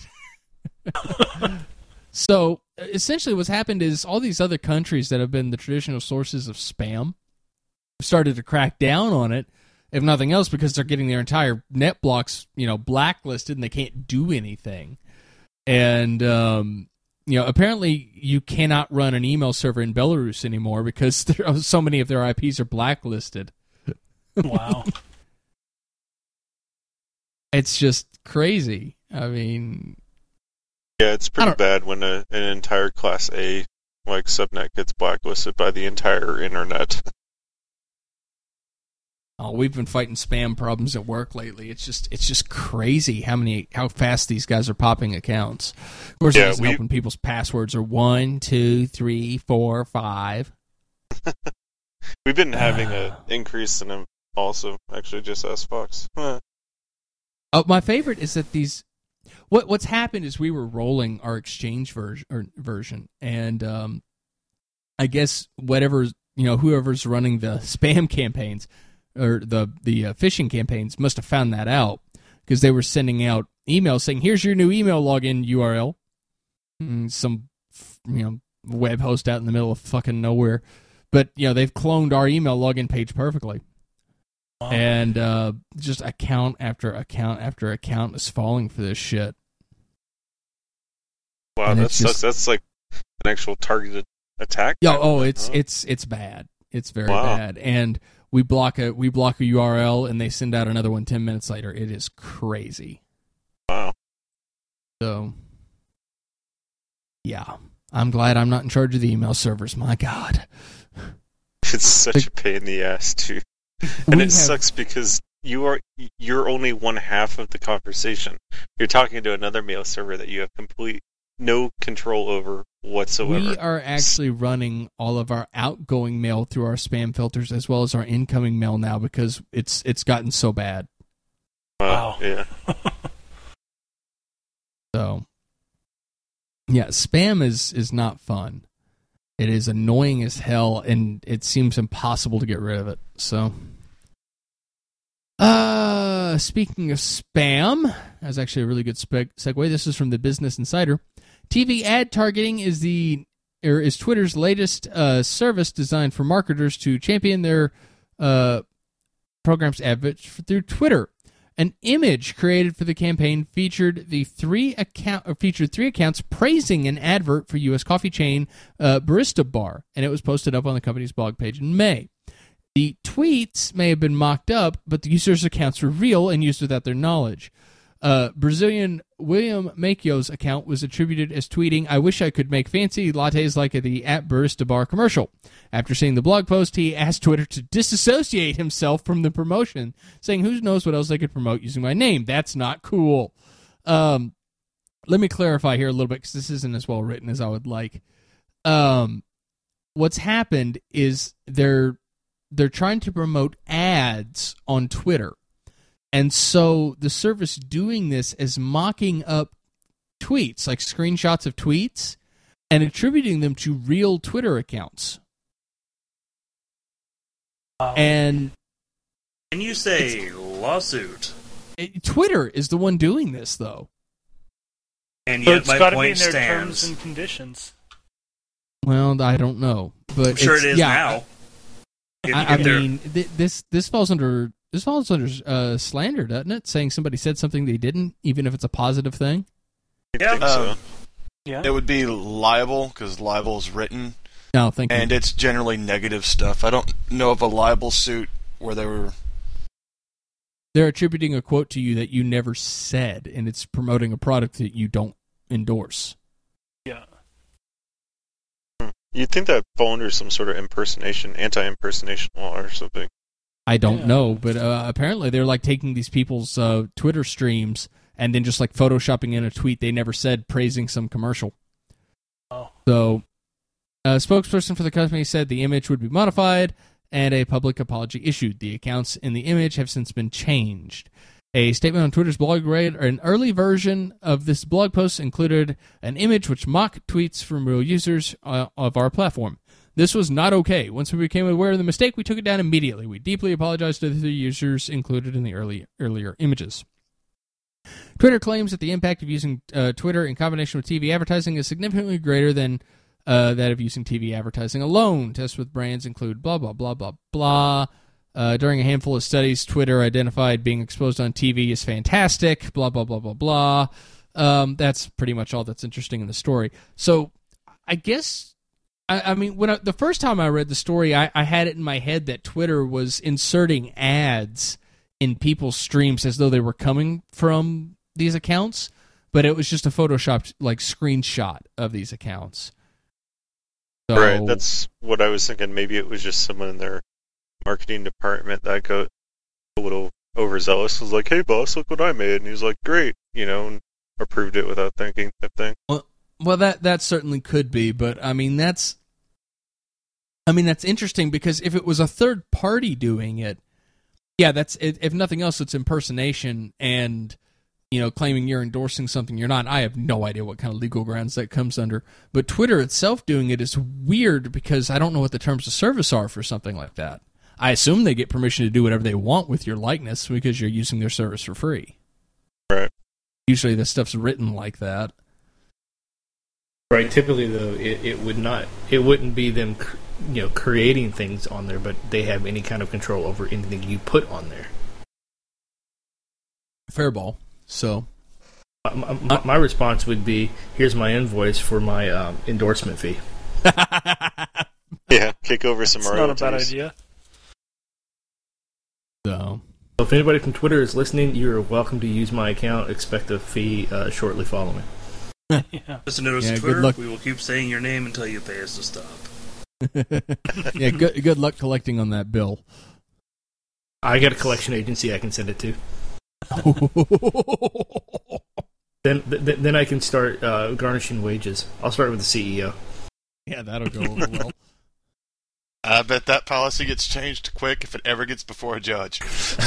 So essentially what's happened is all these other countries that have been the traditional sources of spam started to crack down on it, if nothing else, because they're getting their entire net blocks, you know, blacklisted and they can't do anything. And, um, you know, apparently you cannot run an email server in Belarus anymore because there are so many of their I Ps are blacklisted. Wow. It's just crazy. I mean... Yeah, it's pretty bad when a, an entire Class A like subnet gets blacklisted by the entire internet. Oh, we've been fighting spam problems at work lately. It's just it's just crazy how many how fast these guys are popping accounts. Of course, Yeah, it doesn't we- help when people's passwords are one, two, three, four, five. We've been having an increase in them also, actually, just as Fox. Huh. Oh, my favorite is that these. What what's happened is we were rolling our Exchange version, or version, and um, I guess whatever you know, whoever's running the spam campaigns or the the uh, phishing campaigns must have found that out because they were sending out emails saying, "Here's your new email login U R L." And some you know web host out in the middle of fucking nowhere, but you know they've cloned our email login page perfectly. Wow. And uh, just account after account after account is falling for this shit. Wow, And that it's sucks. just- That's like an actual targeted attack. Yo, type oh, of it's thing, huh? it's it's bad. It's very Wow. bad. And we block a we block a U R L, and they send out another one ten minutes later. It is crazy. Wow. So, yeah, I'm glad I'm not in charge of the email servers. My God, It's such a pain in the ass, too. And We it have- sucks because you are you're only one half of the conversation. You're talking to another mail server that you have complete no control over whatsoever. we are actually running all of our outgoing mail through our spam filters as well as our incoming mail now because it's it's gotten so bad. Wow. Yeah. So, yeah, spam is is not fun. It is annoying as hell, and it seems impossible to get rid of it. So, uh, speaking of spam, that's actually a really good spe- segue. This is from the Business Insider. T V ad targeting is the or is Twitter's latest uh, service designed for marketers to champion their uh, program's adverts through Twitter. An image created for the campaign featured the three account or featured three accounts praising an advert for U S coffee chain uh, Barista Bar, and it was posted up on the company's blog page in May. The tweets may have been mocked up, but the users' accounts were real and used without their knowledge. Uh, Brazilian William Macchio's account was attributed as tweeting, "I wish I could make fancy lattes like the at Barista Bar commercial." After seeing the blog post, he asked Twitter to disassociate himself from the promotion, saying, "Who knows what else they could promote using my name? That's not cool." Um, let me clarify here a little bit because this isn't as well written as I would like. Um, what's happened is they're they're trying to promote ads on Twitter. And so the service doing this is mocking up tweets, like screenshots of tweets, and attributing them to real Twitter accounts. Wow. And Can you say lawsuit? it, Twitter is the one doing this, though. And So yet it's my got to be point in their terms stands. and conditions. Well, I don't know, but I'm sure it's- it is yeah, now. If- I, I if they're- mean, th- this this falls under this falls under uh, slander, doesn't it? Saying somebody said something they didn't, even if it's a positive thing. I Yeah. think so. Um, Yeah. It would be libel because libel is written, No, thank and you. it's generally negative stuff. I don't know of a libel suit where they were. They're attributing a quote to you that you never said, and it's promoting a product that you don't endorse. Yeah. You'd think that fall under some sort of impersonation, anti-impersonation law or something. I don't Yeah. know, but uh, apparently they're like taking these people's uh, Twitter streams and then just like photoshopping in a tweet they never said praising some commercial. Oh. So, a spokesperson for the company said the image would be modified and a public apology issued. The accounts in the image have since been changed. A statement on Twitter's blog read, an early version of this blog post included an image which mocked tweets from real users uh, of our platform. This was not okay. Once we became aware of the mistake, we took it down immediately. We deeply apologize to the users included in the early earlier images. Twitter claims that the impact of using uh, Twitter in combination with T V advertising is significantly greater than uh, that of using T V advertising alone. Tests with brands include blah, blah, blah, blah, blah. Uh, during a handful of studies, Twitter identified being exposed on T V as fantastic, blah, blah, blah, blah, blah. Um, that's pretty much all that's interesting in the story. So I guess, I, I mean, when I, the first time I read the story, I, I had it in my head that Twitter was inserting ads in people's streams as though they were coming from these accounts, but it was just a photoshopped like screenshot of these accounts. So, right, that's what I was thinking. Maybe it was just someone in their marketing department that got a little overzealous. Was like, "Hey, boss, look what I made," and he's like, "Great," you know, and approved it without thinking. Type thing. Well, well, that that certainly could be, but I mean, that's, I mean, that's interesting because if it was a third party doing it, yeah, that's if nothing else, it's impersonation and, you know, claiming you're endorsing something you're not. I have no idea what kind of legal grounds that comes under. But Twitter itself doing it is weird because I don't know what the terms of service are for something like that. I assume they get permission to do whatever they want with your likeness because you're using their service for free. Right. Usually this stuff's written like that. Right. Typically, though, it, it would not. It wouldn't be them, you know, creating things on there, but they have any kind of control over anything you put on there. Fair ball. So, my, my, my response would be, "Here's my invoice for my um, endorsement fee." Yeah, kick over some It's royalties. not a bad idea. So, So if anybody from Twitter is listening, you're welcome to use my account. Expect a fee uh, shortly following. Yeah. Just a notice Yeah, to good Twitter, luck. we will keep saying your name until you pay us to stop. yeah, good good luck collecting on that bill. I got a collection agency I can send it to. Then, th- then I can start uh, garnishing wages. I'll start with the C E O. Yeah, that'll go over well. I bet that policy gets changed quick if it ever gets before a judge.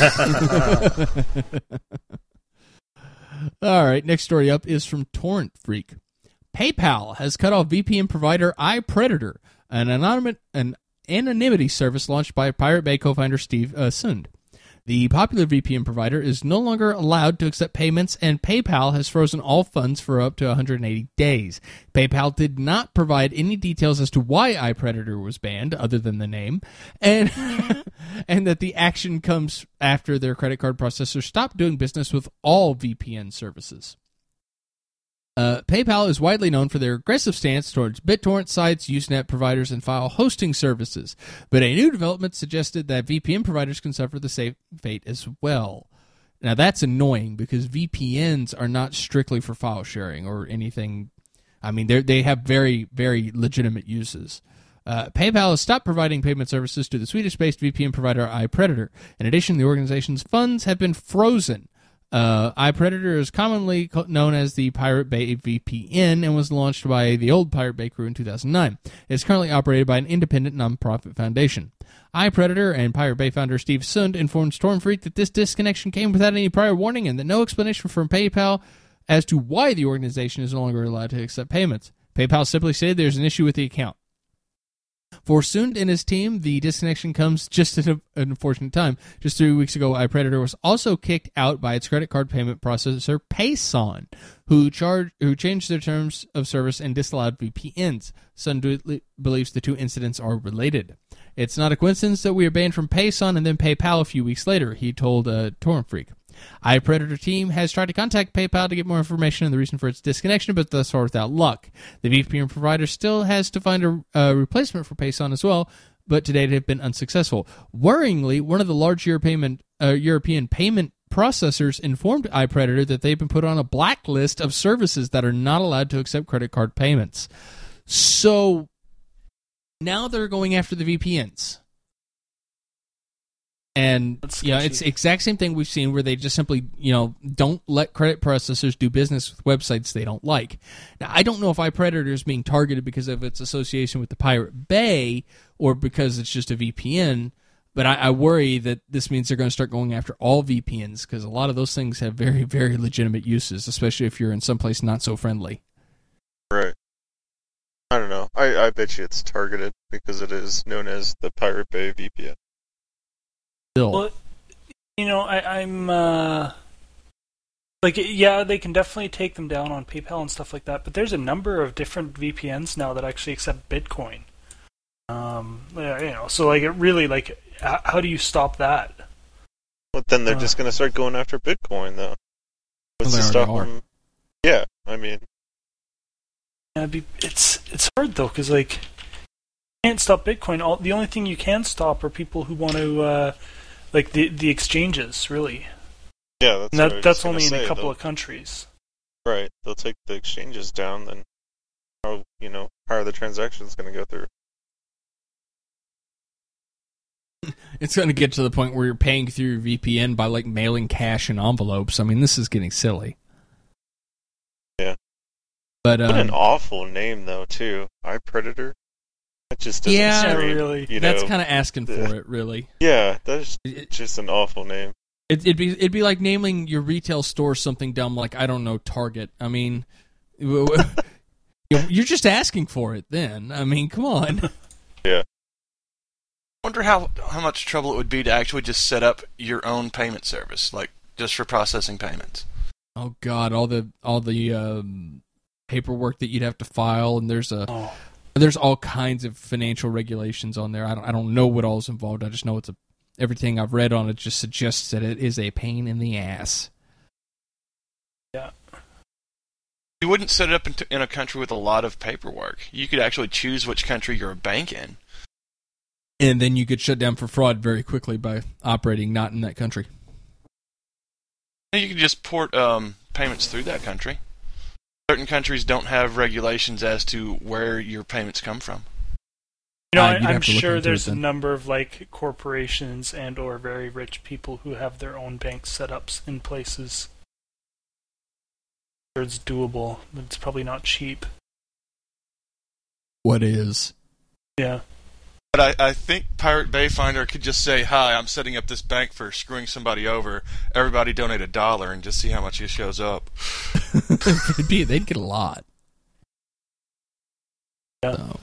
All right, next story up is from Torrent Freak. PayPal has cut off V P N provider iPredator, an, anonymous, an anonymity service launched by Pirate Bay co-founder Steve uh, Sund. The popular V P N provider is no longer allowed to accept payments, and PayPal has frozen all funds for up to one hundred eighty days. PayPal did not provide any details as to why iPredator was banned, other than the name, and and that the action comes after their credit card processor stopped doing business with all V P N services. Uh, PayPal is widely known for their aggressive stance towards BitTorrent sites, Usenet providers, and file hosting services. But a new development suggested that V P N providers can suffer the same fate as well. Now, that's annoying because V P Ns are not strictly for file sharing or anything. I mean, they they have very, very legitimate uses. Uh, PayPal has stopped providing payment services to the Swedish-based V P N provider iPredator. In addition, the organization's funds have been frozen. Uh, iPredator is commonly known as the Pirate Bay V P N and was launched by the old Pirate Bay crew in two thousand nine. It is currently operated by an independent nonprofit foundation. iPredator and Pirate Bay founder Steve Sund informed Stormfreak that this disconnection came without any prior warning and that no explanation from PayPal as to why the organization is no longer allowed to accept payments. PayPal simply said there's an issue with the account. For Sund and his team, the disconnection comes just at an unfortunate time. Just three weeks ago, iPredator was also kicked out by its credit card payment processor, Payson, who charged, who changed their terms of service and disallowed V P Ns. Sund believes the two incidents are related. It's not a coincidence that we are banned from Payson and then PayPal a few weeks later, he told uh, Torrent Freak. iPredator team has tried to contact PayPal to get more information on the reason for its disconnection, but thus far without luck. The V P N provider still has to find a, a replacement for Payson as well, but to date have been unsuccessful. Worryingly, one of the large European, uh, European payment processors informed iPredator that they've been put on a blacklist of services that are not allowed to accept credit card payments. So now they're going after the V P Ns. And, That's you know, sketchy. it's the exact same thing we've seen where they just simply, you know, don't let credit processors do business with websites they don't like. Now, I don't know if iPredator is being targeted because of its association with the Pirate Bay or because it's just a V P N, but I, I worry that this means they're going to start going after all V P Ns because a lot of those things have very, very legitimate uses, especially if you're in someplace not so friendly. Right. I don't know. I, I bet you it's targeted because it is known as the Pirate Bay V P N. Still. Well, you know, I, I'm uh, like, yeah, they can definitely take them down on PayPal and stuff like that. But there's a number of different V P Ns now that actually accept Bitcoin. Um, yeah, you know, so like it really like h- how do you stop that? But then they're Uh. just going to start going after Bitcoin, though. Well, What's to they stop already are. them? Yeah, I mean, Yeah, be, it's it's hard though, because like you can't stop Bitcoin. All the only thing you can stop are people who want to uh, like the the exchanges, really. yeah, that's And what I that was that's just gonna only in say. a couple They'll- of countries. Right, they'll take the exchanges down, then how, you know, how are the transactions going to go through? It's going to get to the point where you're paying through your V P N by like mailing cash in envelopes. I mean, this is getting silly. Yeah. But What an um, awful name, though, too. iPredator? That just doesn't Yeah, scream, really. you that's know. kind of asking for it, really. Yeah, that's It, just an awful name. it, it'd be it'd be like naming your retail store something dumb like, I don't know, Target. I mean, w- w- you're just asking for it. Then I mean, come on. Wonder how how much trouble it would be to actually just set up your own payment service, like just for processing payments. Oh God, all the all the um, paperwork that you'd have to file, and there's a Oh, there's all kinds of financial regulations on there. I don't I don't know what all is involved. I just know it's a everything I've read on it just suggests that it is a pain in the ass. You wouldn't set it up in, in a country with a lot of paperwork. You could actually choose which country you're a bank in. And then you get shut down for fraud very quickly by operating not in that country. And you can just port um, payments through that country. Certain countries don't have regulations as to where your payments come from. you know, Uh, I, you'd I'm have to look sure into there's it a then. number of like corporations and or very rich people who have their own bank setups in places. Sure, it's doable, but it's probably not cheap. What is? Yeah. But I, I think Pirate Bay Finder could just say, hi, I'm setting up this bank for screwing somebody over. Everybody donate a dollar and just see how much it shows up. It'd be, they'd get a lot. Yeah. So.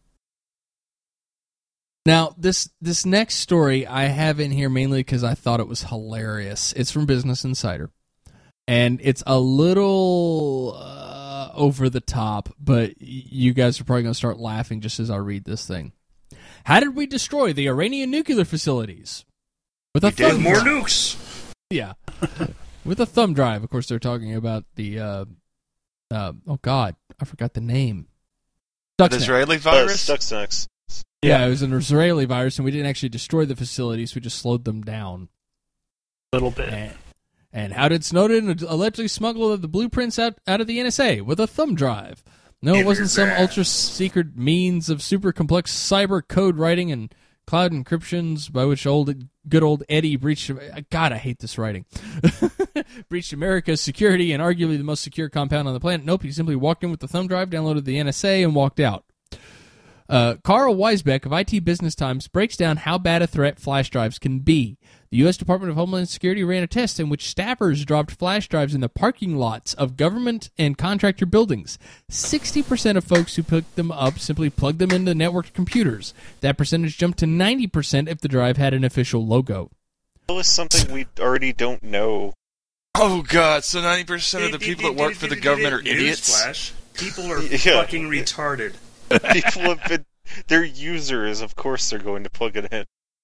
Now, this this next story I have in here mainly because I thought it was hilarious. It's from Business Insider. And it's a little uh, over the top, but y- you guys are probably going to start laughing just as I read this thing. How did we destroy the Iranian nuclear facilities? With a We did thumb more drive. nukes. Yeah. With a thumb drive. Of course, they're talking about the, uh, uh, oh God, I forgot the name. The Stuxnet. Israeli Uh, virus? Stuxnex. Yeah, it was an Israeli virus, and we didn't actually destroy the facilities. We just slowed them down. A little bit. And, and how did Snowden allegedly smuggle the blueprints out, out of the N S A? With a thumb drive. No, it wasn't some ultra-secret means of super complex cyber code writing and cloud encryptions by which old good old Eddie breached... God, I hate this writing. breached America's security and arguably the most secure compound on the planet. Nope, he simply walked in with the thumb drive, downloaded the N S A, and walked out. Uh, Carl Weisbeck of I T Business Times breaks down how bad a threat flash drives can be. The U S Department of Homeland Security ran a test in which staffers dropped flash drives in the parking lots of government and contractor buildings. sixty percent of folks who picked them up simply plugged them into networked computers. That percentage jumped to ninety percent if the drive had an official logo. That was something we already don't know. Oh, God, so ninety percent of the people that work for the government are idiots? Newsflash. People are Yeah. fucking retarded. People have been... Their users, of course, they're going to plug it in.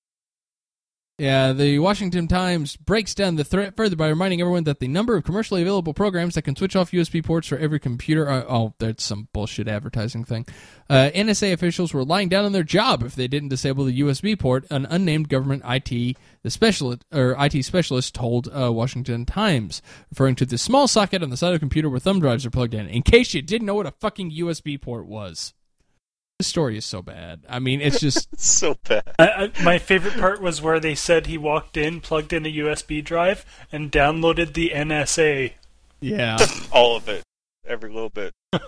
Yeah, the Washington Times breaks down the threat further by reminding everyone that the number of commercially available programs that can switch off U S B ports for every computer... Are, oh, that's some bullshit advertising thing. Uh, N S A officials were lying down on their job if they didn't disable the U S B port, an unnamed government I T the specialist or I T specialist told uh, Washington Times, referring to the small socket on the side of the computer where thumb drives are plugged in, in case you didn't know what a fucking U S B port was. This story is so bad. I mean, it's just... It's so bad. I, I, my favorite part was where they said he walked in, plugged in a U S B drive, and downloaded the N S A. Yeah. All of it. Every little bit. Uh,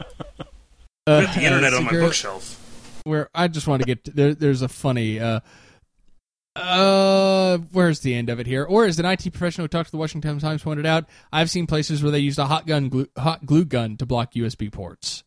Put the internet uh, on my secret- bookshelf. Where I just want to get to, there, there's a funny uh uh where's the end of it here? Or as an I T professional who talked to the Washington Times pointed out, I've seen places where they used a hot gun glue, hot glue gun to block U S B ports.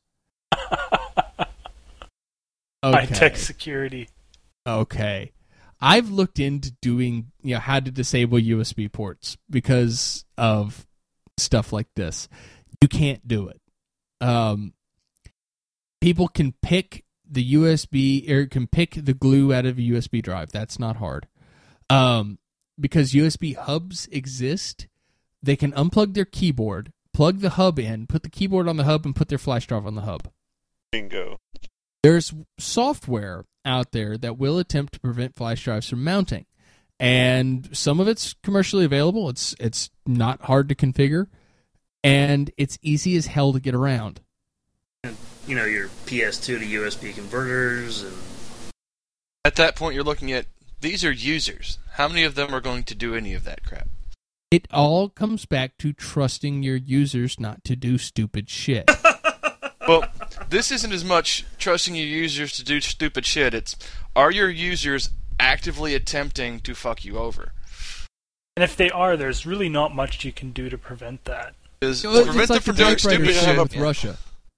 High tech security. Okay. I've looked into doing, you know, how to disable U S B ports because of stuff like this. You can't do it. Um, people can pick the U S B, or can pick the glue out of a U S B drive. That's not hard. Um, because U S B hubs exist, they can unplug their keyboard, plug the hub in, put the keyboard on the hub, and put their flash drive on the hub. Bingo. There's software out there that will attempt to prevent flash drives from mounting. And some of it's commercially available. It's it's not hard to configure. And it's easy as hell to get around. And, you know, your P S two to U S B converters. And At that point, you're looking at, these are users. How many of them are going to do any of that crap? It all comes back to trusting your users not to do stupid shit. Well, this isn't as much trusting your users to do stupid shit. It's, are your users actively attempting to fuck you over? And if they are, there's really not much you can do to prevent that. Is Well, prevent it's them like from the doing typewriter stupid shit shit. with Yeah. Russia.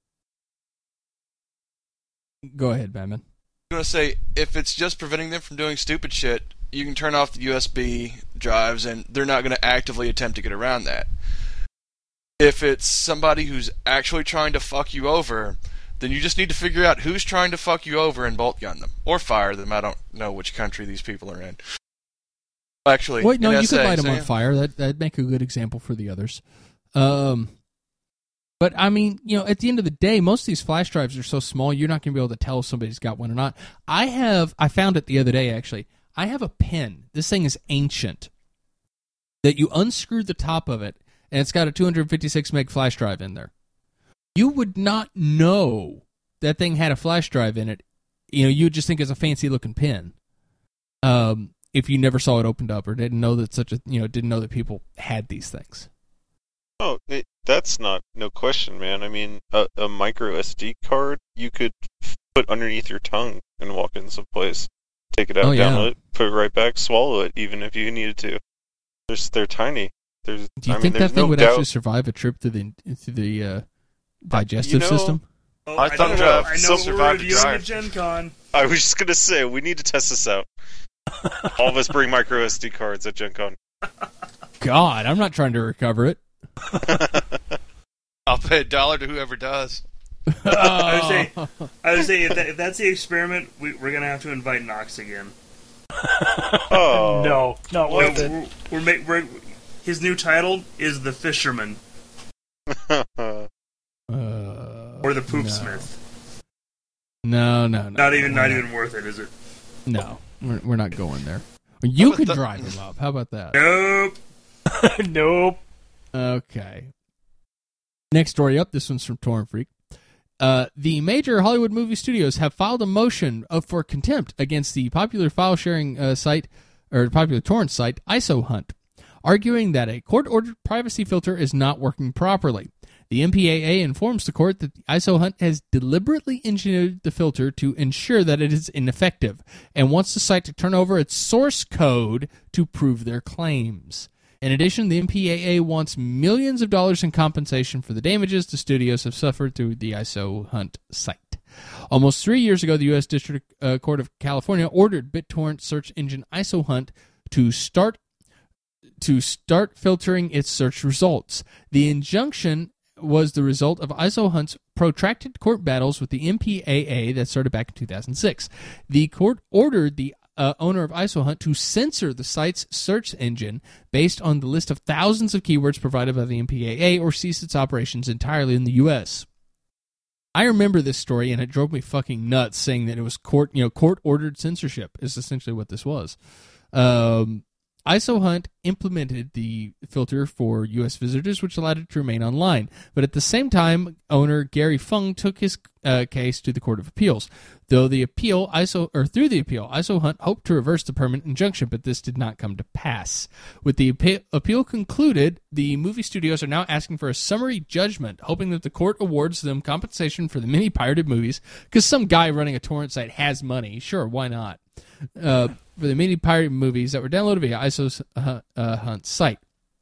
Go ahead, Batman. I'm going to say, if it's just preventing them from doing stupid shit, you can turn off the U S B drives and they're not going to actively attempt to get around that. If it's somebody who's actually trying to fuck you over, then you just need to figure out who's trying to fuck you over and bolt gun them. Or fire them. I don't know which country these people are in. Actually, Wait, no, in you S A, could light them so on yeah. fire. That, that'd make a good example for the others. Um, but, I mean, you know, at the end of the day, most of these flash drives are so small, you're not going to be able to tell if somebody's got one or not. I have, I found it the other day, actually. I have a pen. This thing is ancient. That you unscrew the top of it, and it's got a two hundred fifty-six meg flash drive in there. You would not know that thing had a flash drive in it. You know, you would just think it's a fancy looking pen. Um, if you never saw it opened up or didn't know that such a, you know, didn't know that people had these things. Oh, it, that's not no question, man. I mean, a, a micro S D card you could put underneath your tongue and walk in someplace, take it out, Oh, yeah. download it, put it right back, swallow it, even if you needed to. They're they're tiny. There's, Do you I think mean, that there's thing no would doubt. actually survive a trip to the to the uh, digestive You know, system? oh, I I thought know, drive I know still we're survived the reviewing drive. at Gen Con. I was just gonna say we need to test this out. All of us bring micro S D cards at Gen Con. God, I'm not trying to recover it. I'll pay a dollar to whoever does. I would say, I would say if, that, if that's the experiment, we, we're gonna have to invite Knox again. Oh No, not No, worth it. we're, we're, ma- we're his new title is the Fisherman Uh, or the Poopsmith. No, no, no. Not even, not no. even worth it, is it? No, we're, we're not going there. You about could the- drive him up. How about that? Nope. Nope. Okay. Next story up. This one's from Torrent Freak. Uh, the major Hollywood movie studios have filed a motion of, for contempt against the popular file sharing uh, site, or popular torrent site, IsoHunt, arguing that a court-ordered privacy filter is not working properly. The M P A A informs the court that IsoHunt has deliberately engineered the filter to ensure that it is ineffective and wants the site to turn over its source code to prove their claims. In addition, the M P A A wants millions of dollars in compensation for the damages the studios have suffered through the IsoHunt site. Almost three years ago, the U S District uh, Court of California ordered BitTorrent search engine IsoHunt to start to start filtering its search results. The injunction was the result of IsoHunt's protracted court battles with the M P A A that started back in two thousand six. The court ordered the uh, owner of IsoHunt to censor the site's search engine based on the list of thousands of keywords provided by the M P A A or cease its operations entirely in the U S. I remember this story, and it drove me fucking nuts, saying that it was court, you know, court-ordered censorship is essentially what this was. Um, IsoHunt implemented the filter for U S visitors, which allowed it to remain online. But at the same time, owner Gary Fung took his uh, case to the Court of Appeals. Though the appeal, ISO or through the appeal, IsoHunt hoped to reverse the permanent injunction, but this did not come to pass. With the appeal, appeal concluded, the movie studios are now asking for a summary judgment, hoping that the court awards them compensation for the many pirated movies, because some guy running a torrent site has money. Sure, why not? Uh, for the many pirated movies that were downloaded via IsoHunt's uh, site.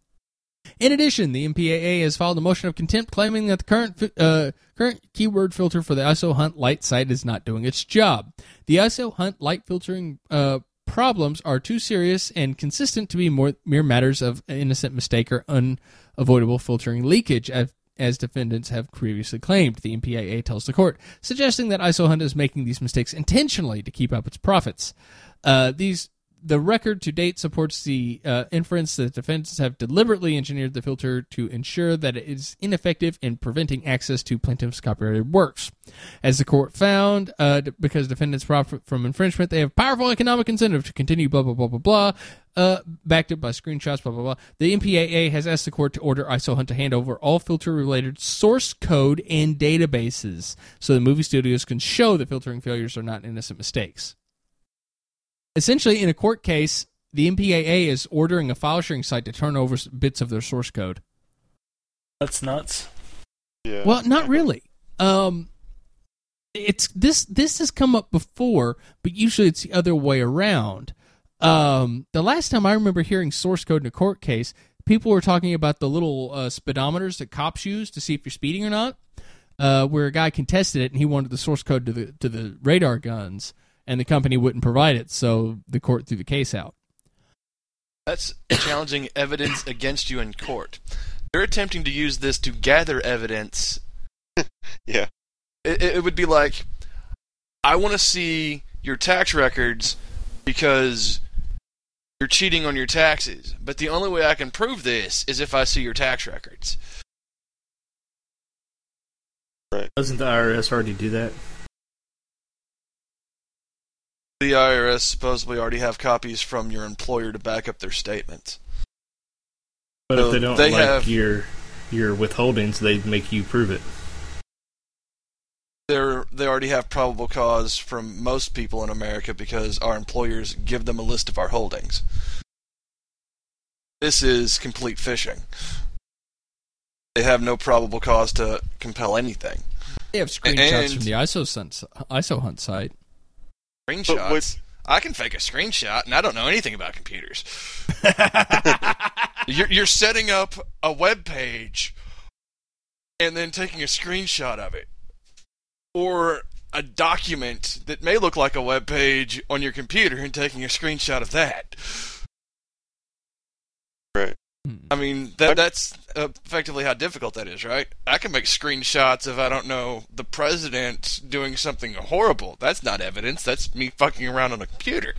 In addition, the M P A A has filed a motion of contempt claiming that the current uh, current keyword filter for the IsoHunt Lite site is not doing its job. The IsoHunt Lite filtering uh, problems are too serious and consistent to be more mere matters of innocent mistake or unavoidable filtering leakage, as, as defendants have previously claimed, the M P A A tells the court, suggesting that ISOHunt is making these mistakes intentionally to keep up its profits. Uh, these The record to date supports the uh, inference that defendants have deliberately engineered the filter to ensure that it is ineffective in preventing access to plaintiffs' copyrighted works. As the court found, uh, d- because defendants profit from infringement, they have powerful economic incentive to continue blah, blah, blah, blah, blah, uh, backed up by screenshots, blah, blah, blah. The M P A A has asked the court to order ISOHunt to hand over all filter-related source code and databases so the movie studios can show that filtering failures are not innocent mistakes. Essentially, in a court case, the M P A A is ordering a file sharing site to turn over bits of their source code. That's nuts. Yeah. Well, not really. Um, it's this. This has come up before, but usually it's the other way around. Um, the last time I remember hearing source code in a court case, people were talking about the little uh, speedometers that cops use to see if you're speeding or not. Uh, where a guy contested it and he wanted the source code to the to the radar guns. And the company wouldn't provide it, so the court threw the case out. That's challenging evidence against you in court. They're attempting to use this to gather evidence. Yeah. It, it would be like, I want to see your tax records because you're cheating on your taxes. But the only way I can prove this is if I see your tax records. Right. Doesn't the I R S already do that? The I R S supposedly already have copies from your employer to back up their statements. But So if they don't they like have- your your withholdings, they make you prove it. They're, they already have probable cause from most people in America because our employers give them a list of our holdings. This is complete phishing. They have no probable cause to compel anything. They have screenshots And- from the ISO ISOHunt site. Screenshots. what- I can fake a screenshot, and I don't know anything about computers. you're, you're setting up a web page and then taking a screenshot of it, or a document that may look like a web page on your computer and taking a screenshot of that. Right. I mean, that that's uh, effectively how difficult that is, right? I can make screenshots of, I don't know, the president doing something horrible. That's not evidence. That's me fucking around on a computer.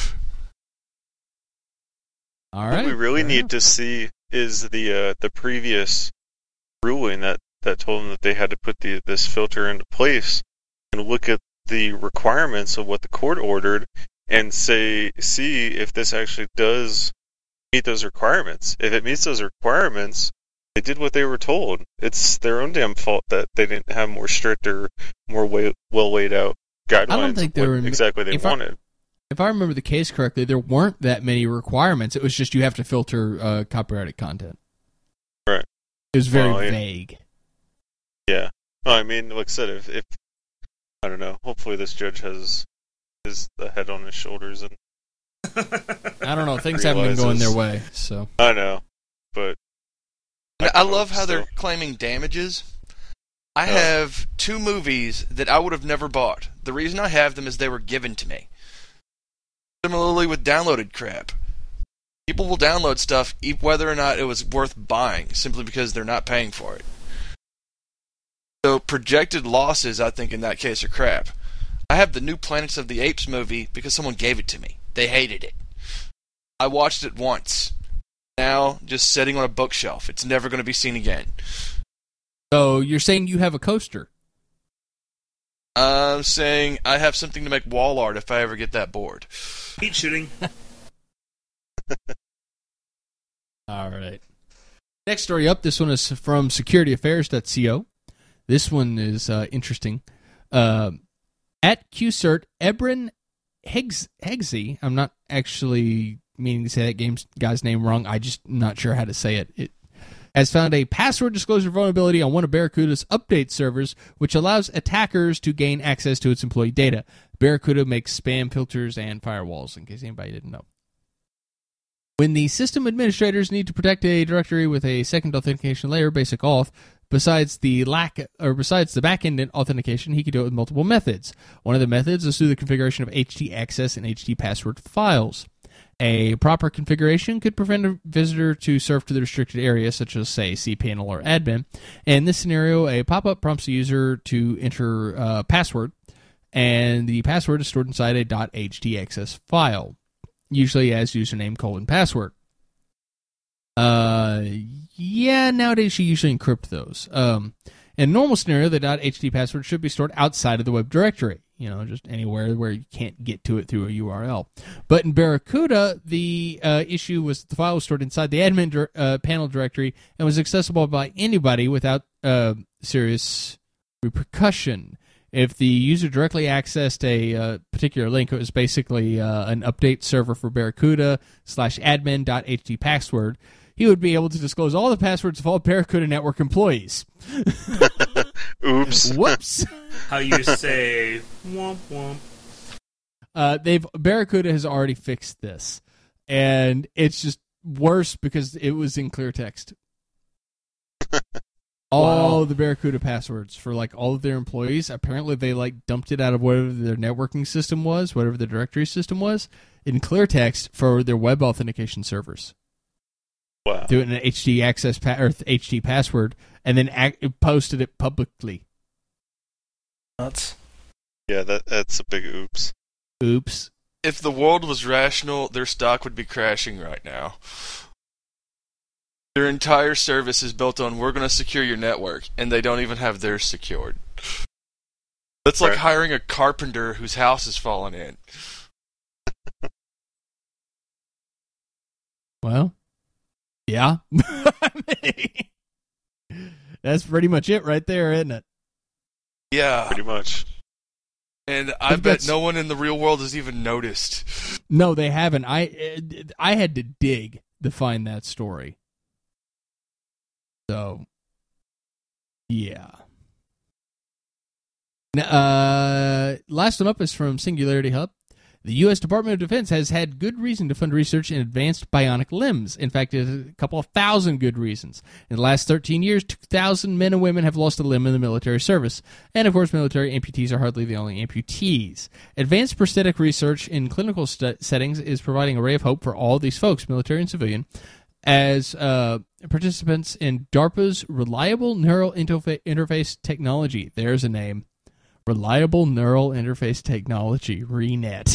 All What right. we really fair need enough. to see is the uh, the previous ruling that, that told them that they had to put the this filter into place and look at the requirements of what the court ordered and say see if this actually does meet those requirements. If it meets those requirements, they did what they were told. It's their own damn fault that they didn't have more strict or more way, well laid out guidelines think of they what were- exactly they if I- wanted. If I remember the case correctly, there weren't that many requirements. It was just you have to filter uh, copyrighted content. Right. It was very Well, yeah. vague. Yeah. Well, I mean, like I said, if, if I don't know, hopefully this judge has his the head on his shoulders, and I don't know. Things haven't been going their way, so. I know, but I, I love hope how they're so. claiming damages. I Oh. have two movies that I would have never bought. The reason I have them is they were given to me. Similarly with downloaded crap. People will download stuff e- whether or not it was worth buying, simply because they're not paying for it. So projected losses, I think, in that case are crap. I have the new Planets of the Apes movie because someone gave it to me. They hated it. I watched it once. Now, just sitting on a bookshelf. It's never going to be seen again. So you're saying you have a coaster? I'm saying I have something to make wall art if I ever get that bored. Heat shooting. All right. Next story up. This one is from security affairs dot co. This one is uh, interesting. Uh, at QCert, Ebron Heggs, Heggsy, I'm not actually meaning to say that game's guy's name wrong. I just not sure how to say it. It has found a password disclosure vulnerability on one of Barracuda's update servers, which allows attackers to gain access to its employee data. Barracuda makes spam filters and firewalls, in case anybody didn't know. When the system administrators need to protect a directory with a second authentication layer, basic auth, besides the lack or besides the backend authentication, he can do it with multiple methods. One of the methods is through the configuration of H T access and H T password files. A proper configuration could prevent a visitor to surf to the restricted area, such as, say, cPanel or admin. In this scenario, a pop-up prompts the user to enter a password, and the password is stored inside a .htxs file, usually as username colon password. Uh, yeah, nowadays you usually encrypt those. Um, in a normal scenario, the .ht password should be stored outside of the web directory. You know, just anywhere where you can't get to it through a U R L. But in Barracuda, the uh, issue was the file was stored inside the admin uh, panel directory and was accessible by anybody without uh, serious repercussion. If the user directly accessed a uh, particular link, it was basically uh, an update server for Barracuda slash admin.ht password, he would be able to disclose all the passwords of all Barracuda network employees. Oops. Whoops. How you say womp womp. Uh, they've Barracuda has already fixed this, and it's just worse because it was in clear text. All Wow. the Barracuda passwords for like all of their employees, apparently they like dumped it out of whatever their networking system was, whatever the directory system was, in clear text for their web authentication servers. Wow. Do it in an H T access pa- or H T password, and then act- posted it publicly. Nuts. Yeah, that that's a big oops. Oops. If the world was rational, their stock would be crashing right now. Their entire service is built on, we're going to secure your network, and they don't even have theirs secured. That's like Right. hiring a carpenter whose house is falling in. Well, yeah. That's pretty much it right there, isn't it? Yeah, Pretty much. and I They've got bet s- no one in the real world has even noticed. No, they haven't. I I had to dig to find that story. So, yeah. Now, uh, last one up is from Singularity Hub. The U S Department of Defense has had good reason to fund research in advanced bionic limbs. In fact, it has a couple of thousand good reasons. In the last thirteen years, two thousand men and women have lost a limb in the military service. And, of course, military amputees are hardly the only amputees. Advanced prosthetic research in clinical st- settings is providing a ray of hope for all these folks, military and civilian, as uh, participants in DARPA's Reliable Neural Interfa- Interface Technology. There's a name. Reliable Neural Interface Technology, RENET.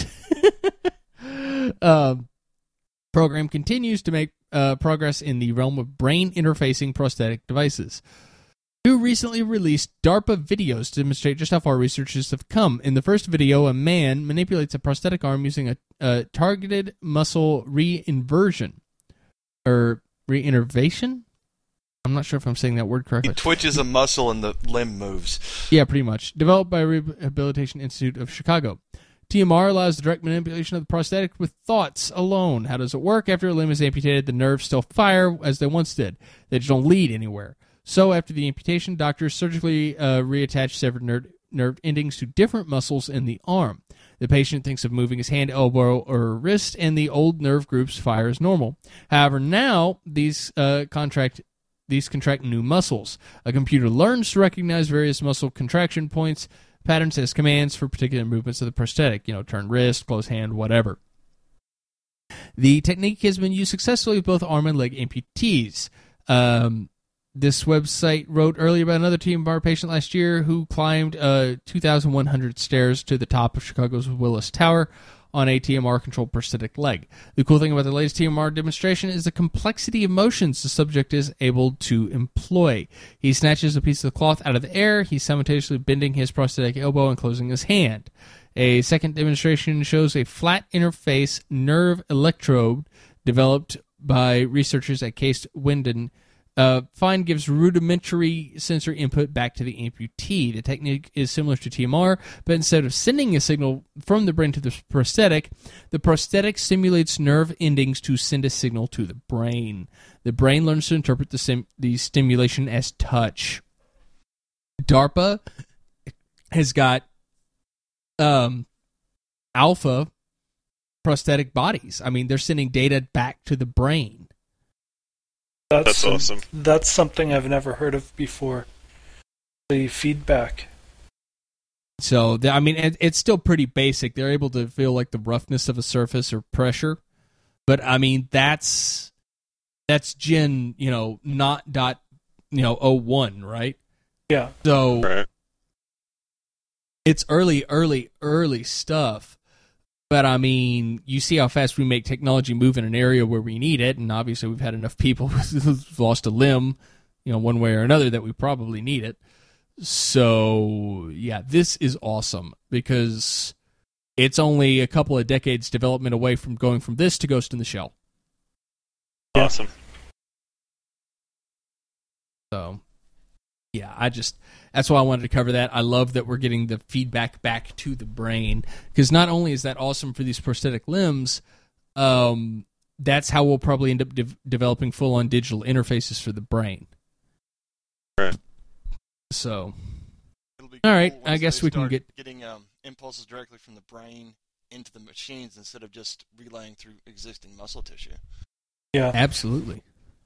um, program continues to make uh, progress in the realm of brain interfacing prosthetic devices. Two recently released DARPA videos demonstrate just how far researchers have come. In the first video, a man manipulates a prosthetic arm using a, a targeted muscle reinversion. Or reinnervation? I'm not sure if I'm saying that word He correctly. twitches a muscle and the limb moves. Yeah, pretty much. Developed by Rehabilitation Institute of Chicago. T M R allows the direct manipulation of the prosthetic with thoughts alone. How does it work? After a limb is amputated, the nerves still fire as they once did. They just don't lead anywhere. So after the amputation, doctors surgically uh, reattach severed ner- nerve endings to different muscles in the arm. The patient thinks of moving his hand, elbow, or wrist, and the old nerve groups fire as normal. However, now these uh, contract these contract new muscles. A computer learns to recognize various muscle contraction points, patterns as commands for particular movements of the prosthetic. You know, turn wrist, close hand, whatever. The technique has been used successfully with both arm and leg amputees. Um, this website wrote earlier about another T M R patient last year who climbed uh, two thousand one hundred stairs to the top of Chicago's Willis Tower on a T M R-controlled prosthetic leg. The cool thing about the latest T M R demonstration is the complexity of motions the subject is able to employ. He snatches a piece of cloth out of the air. He's simultaneously bending his prosthetic elbow and closing his hand. A second demonstration shows a flat interface nerve electrode developed by researchers at Case Windon. Uh, Fine gives rudimentary sensor input back to the amputee. The technique is similar to T M R, but instead of sending a signal from the brain to the prosthetic, the prosthetic simulates nerve endings to send a signal to the brain. The brain learns to interpret the, sim- the stimulation as touch. DARPA has got um, alpha prosthetic bodies. I mean, they're sending data back to the brain. That's, That's some- awesome. That's something I've never heard of before. The feedback. So, the- I mean, it, it's still pretty basic. They're able to feel like the roughness of a surface or pressure. But I mean, that's that's Gen, you know, not dot, you know, oh one, right? Yeah. So Right. it's early, early, early stuff. But I mean, you see how fast we make technology move in an area where we need it, and obviously we've had enough people who've lost a limb, you know, one way or another that we probably need it. So yeah, this is awesome because it's only a couple of decades development away from going from this to Ghost in the Shell. Awesome. So, yeah, I just, that's why I wanted to cover that. I love that we're getting the feedback back to the brain, because not only is that awesome for these prosthetic limbs, um, that's how we'll probably end up de- developing full-on digital interfaces for the brain. Right. So, It'll be all right, cool I once guess they we can start get- getting um, impulses directly from the brain into the machines instead of just relaying through existing muscle tissue. Yeah. absolutely.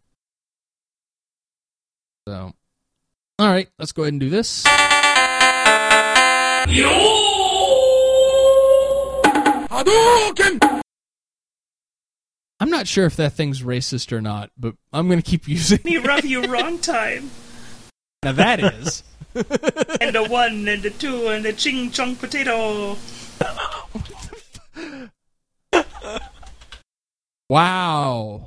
So, all right, let's go ahead and do this. I'm not sure if that thing's racist or not, but I'm going to keep using Me it. rub you wrong time. Now that is. And a one, and a two, and a ching chong potato. Wow.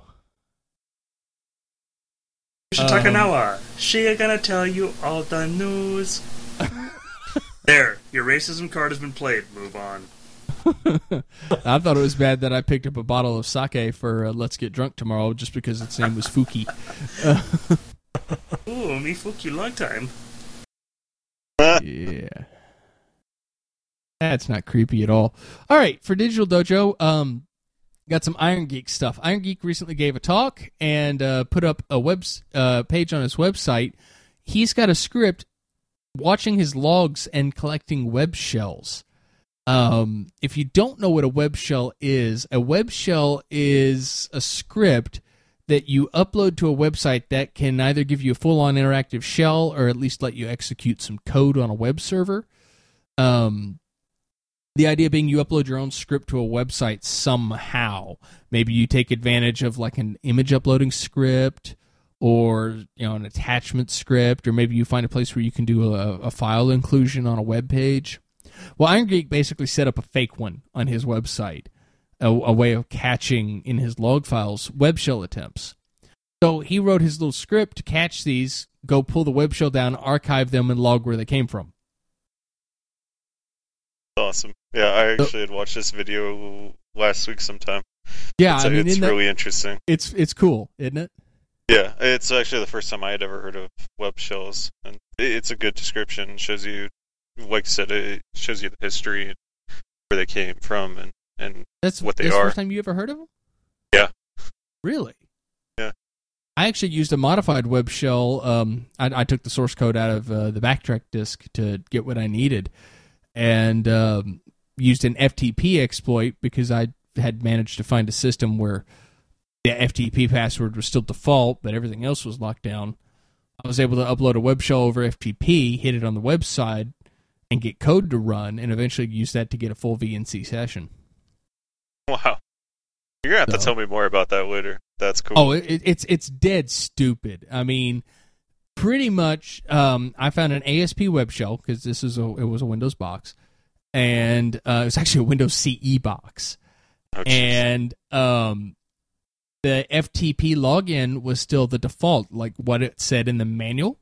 Takanawa, she gonna tell you all the news. There, your racism card has been played. Move on. I thought it was bad that I picked up a bottle of sake for uh, Let's Get Drunk tomorrow just because its name was Fuki. Ooh, me fuck you long time. Yeah. That's not creepy at all. All right, for Digital Dojo, um, got some Iron Geek stuff. Iron Geek recently gave a talk and uh, put up a web uh, page on his website. He's got a script watching his logs and collecting web shells. Um, if you don't know what a web shell is, a web shell is a script that you upload to a website that can either give you a full-on interactive shell or at least let you execute some code on a web server. Um, the idea being you upload your own script to a website somehow. Maybe you take advantage of like an image uploading script or you know an attachment script, or maybe you find a place where you can do a, a file inclusion on a web page. Well, Iron Geek basically set up a fake one on his website, a, a way of catching in his log files web shell attempts. So he wrote his little script to catch these, go pull the web shell down, archive them, and log where they came from. Awesome. Yeah, I actually had watched this video last week sometime. Yeah, It's, I mean, it's isn't really that, interesting. it's it's cool, isn't it? Yeah, it's actually the first time I had ever heard of web shells, and it- it's a good description. It shows you, like I said, it shows you the history and where they came from, and, and That's what they that's the are. first time you ever heard of them? Yeah. Really? Yeah. I actually used a modified web shell. Um, I, I took the source code out of uh, the backtrack disk to get what I needed, and um, used an F T P exploit because I had managed to find a system where the F T P password was still default, but everything else was locked down. I was able to upload a web shell over F T P, hit it on the website, and get code to run, and eventually use that to get a full V N C session. wow. You're gonna have to So- tell me more about that later. That's cool. Oh, it, it's it's dead stupid. I mean, pretty much. Um, I found an A S P web shell because this is a it was a Windows box, and uh, it was actually a Windows C E box, Oh, jeez. and um, the F T P login was still the default, like what it said in the manual.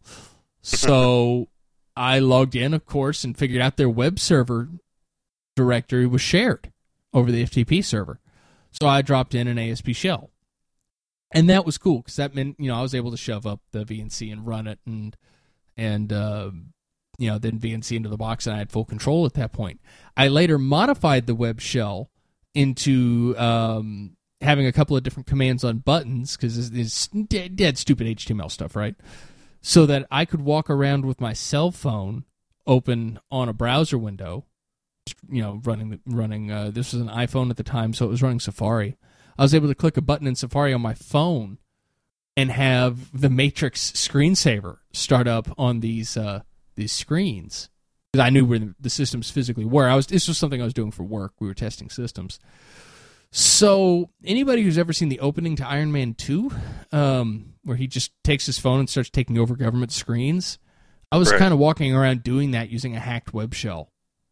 So I logged in, of course, and figured out their web server directory was shared over the F T P server. So I dropped in an A S P shell. And that was cool because that meant, you know, I was able to shove up the V N C and run it and, and uh, you know, then V N C into the box, and I had full control at that point. I later modified the web shell into um, having a couple of different commands on buttons because it's, it's dead, dead stupid H T M L stuff, right? So that I could walk around with my cell phone open on a browser window, you know, running, running uh, this was an iPhone at the time, so it was running Safari. I was able to click a button in Safari on my phone and have the Matrix screensaver start up on these uh, these screens because I knew where the, the systems physically were. I was this was something I was doing for work. We were testing systems, So, anybody who's ever seen the opening to Iron Man two, um, where he just takes his phone and starts taking over government screens, I was Right. kind of walking around doing that using a hacked web shell.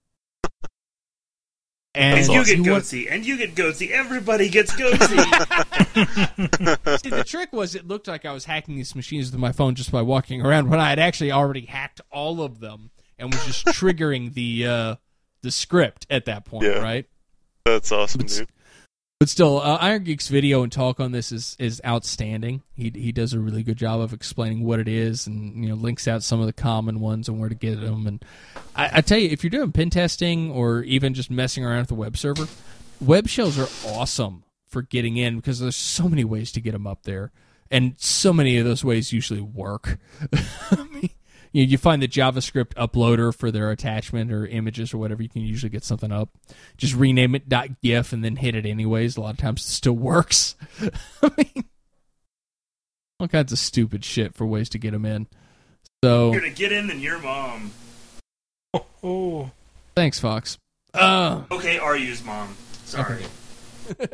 And And you get he wa- Goatsy, and you get Goatsy. Everybody gets Goatsy. See, the trick was it looked like I was hacking these machines with my phone just by walking around when I had actually already hacked all of them and was just triggering the uh, the script at that point, Yeah. right? That's awesome, But- dude. But still, uh, Iron Geek's video and talk on this is, is outstanding. He he does a really good job of explaining what it is, and you know links out some of the common ones and where to get them. And I, I tell you, if you're doing pen testing or even just messing around with the web server, web shells are awesome for getting in because there's so many ways to get them up there, and so many of those ways usually work. I mean, you you find the JavaScript uploader for their attachment or images or whatever, you can usually get something up. Just rename it .gif and then hit it anyways. A lot of times it still works. I mean, all kinds of stupid shit for ways to get them in. So, You're to get in than your mom. Oh, thanks, Fox. Uh, Okay, Ryu's mom. Sorry. Okay.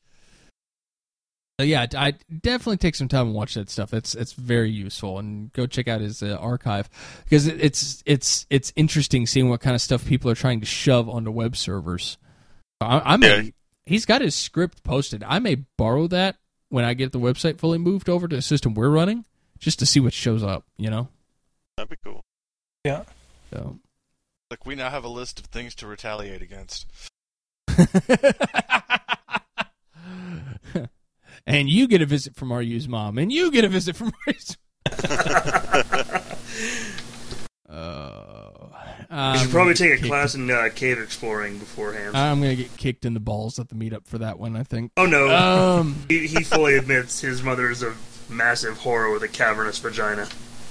Uh, yeah, I definitely take some time and watch that stuff. It's it's very useful, and go check out his uh, archive because it, it's it's it's interesting seeing what kind of stuff people are trying to shove onto web servers. I, I may Yeah. he's got his script posted. I may borrow that when I get the website fully moved over to the system we're running, just to see what shows up. You know, That'd be cool. yeah. so. Like, we now have a list of things to retaliate against. And you get a visit from Ryu's mom, and you get a visit from Ryu's. Oh, You should probably take a class in uh, cave exploring beforehand. I'm gonna get kicked in the balls at the meetup for that one, I think. oh no, Um, he, he fully admits his mother is a massive whore with a cavernous vagina.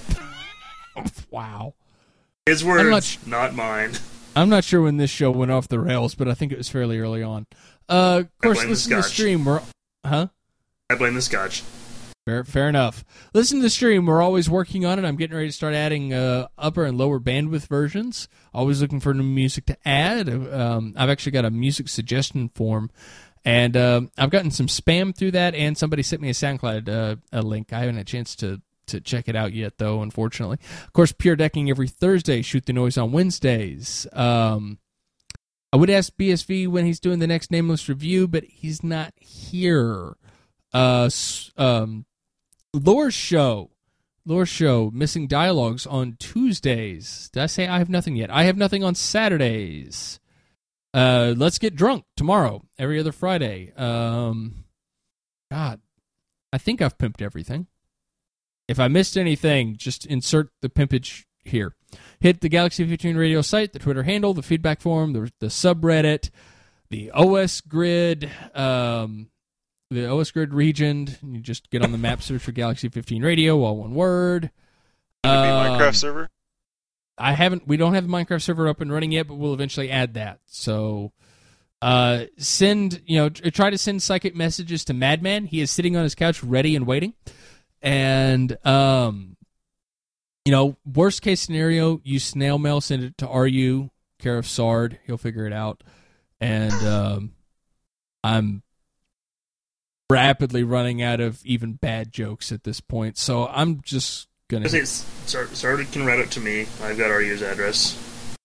wow. His words, not sh- not mine. I'm not sure when this show went off the rails, but I think it was fairly early on. Uh, of course, blame the listen to the scotch. stream. We're, huh? I blame the scotch. Fair, fair enough. Listen to the stream. We're always working on it. I'm getting ready to start adding uh, upper and lower bandwidth versions. Always looking for new music to add. Um, I've actually got a music suggestion form, and uh, I've gotten some spam through that, and somebody sent me a SoundCloud uh, a link. I haven't had a chance to, to check it out yet, though, unfortunately. Of course, Pure Decking every Thursday. Shoot the Noise on Wednesdays. Um, I would ask B S V when he's doing the next Nameless review, but he's not here. Uh, s- um, Lore Show, Lore Show, Missing Dialogues on Tuesdays. Did I say I have nothing yet? I have nothing on Saturdays. Uh, Let's Get Drunk tomorrow, every other Friday. Um, God, I think I've pimped everything. If I missed anything, just insert the pimpage here. Hit the Galaxy fifteen Radio site, the Twitter handle, the feedback forum, the, the subreddit, the O S Grid, um... the O S Grid region. You just get on the map, search for Galaxy fifteen Radio, all one word. Would it be Um, Minecraft server? I haven't. We don't have the Minecraft server up and running yet, but we'll eventually add that. So, uh, send you know, try to send psychic messages to Madman. He is sitting on his couch, ready and waiting. And um, you know, worst case scenario, you snail mail, send it to R U, care of Sard. He'll figure it out. And um, I'm rapidly running out of even bad jokes at this point, so I'm just gonna. I say, Sard can write it to me. I've got Ryu's address.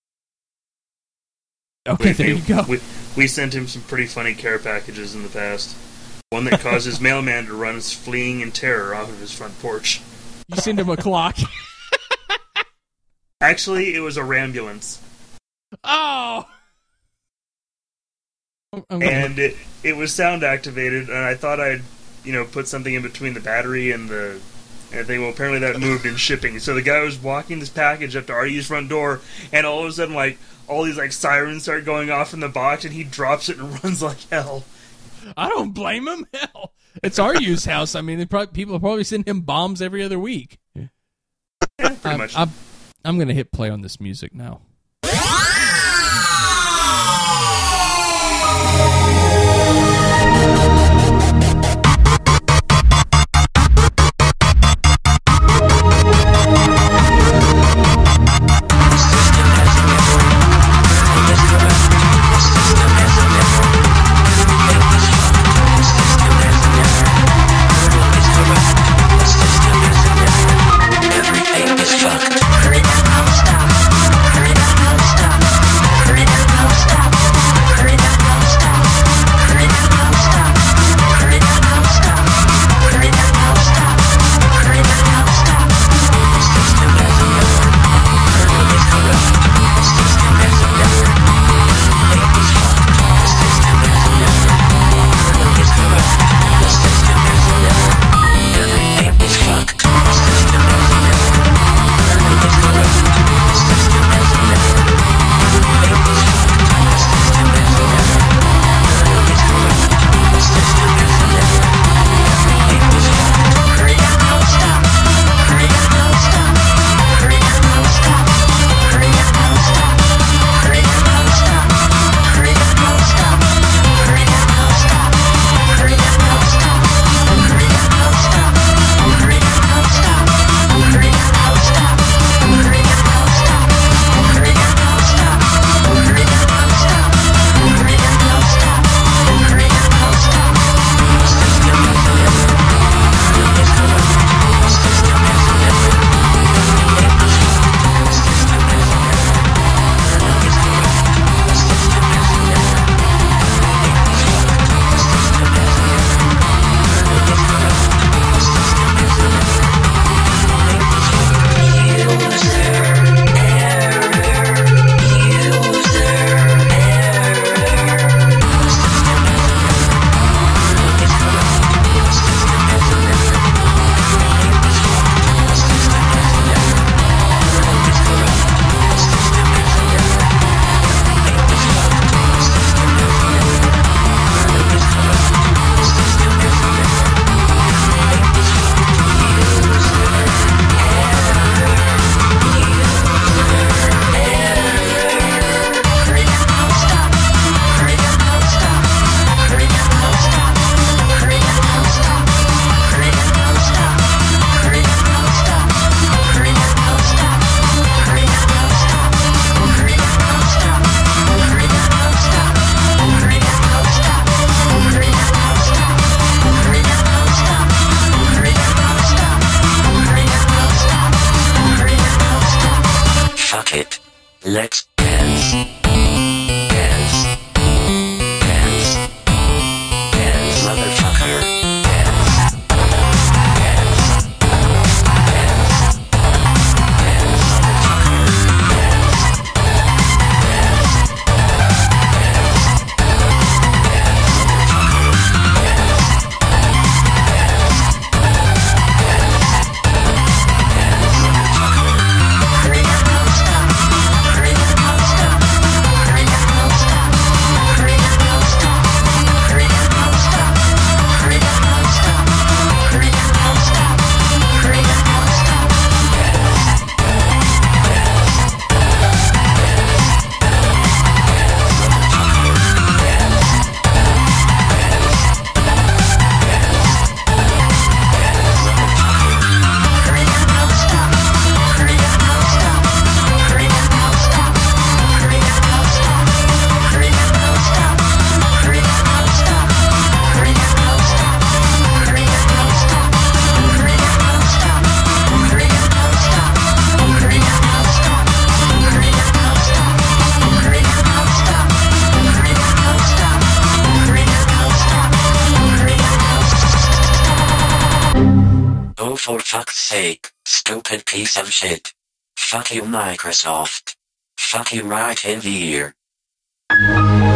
Okay, We- there we, you go. We, we sent him some pretty funny care packages in the past. One that caused his mailman to run fleeing in terror off of his front porch. You send him a clock. Actually, it was a rambulance. Oh. I'm gonna- And it, it was sound activated, and I thought I'd, you know, put something in between the battery and the and thing. Well, apparently that moved in shipping. So the guy was walking this package up to R U's front door, and all of a sudden, like, all these, like, sirens start going off in the box, and he drops it and runs like hell. I don't blame him. Hell, it's our use house. I mean, they probably, people probably send him bombs every other week. Yeah, pretty I'm, much. I'm, I'm going to hit play on this music now. System has Oh, for fuck's sake, stupid piece of shit. Fuck you, Microsoft. Fuck you right in the ear.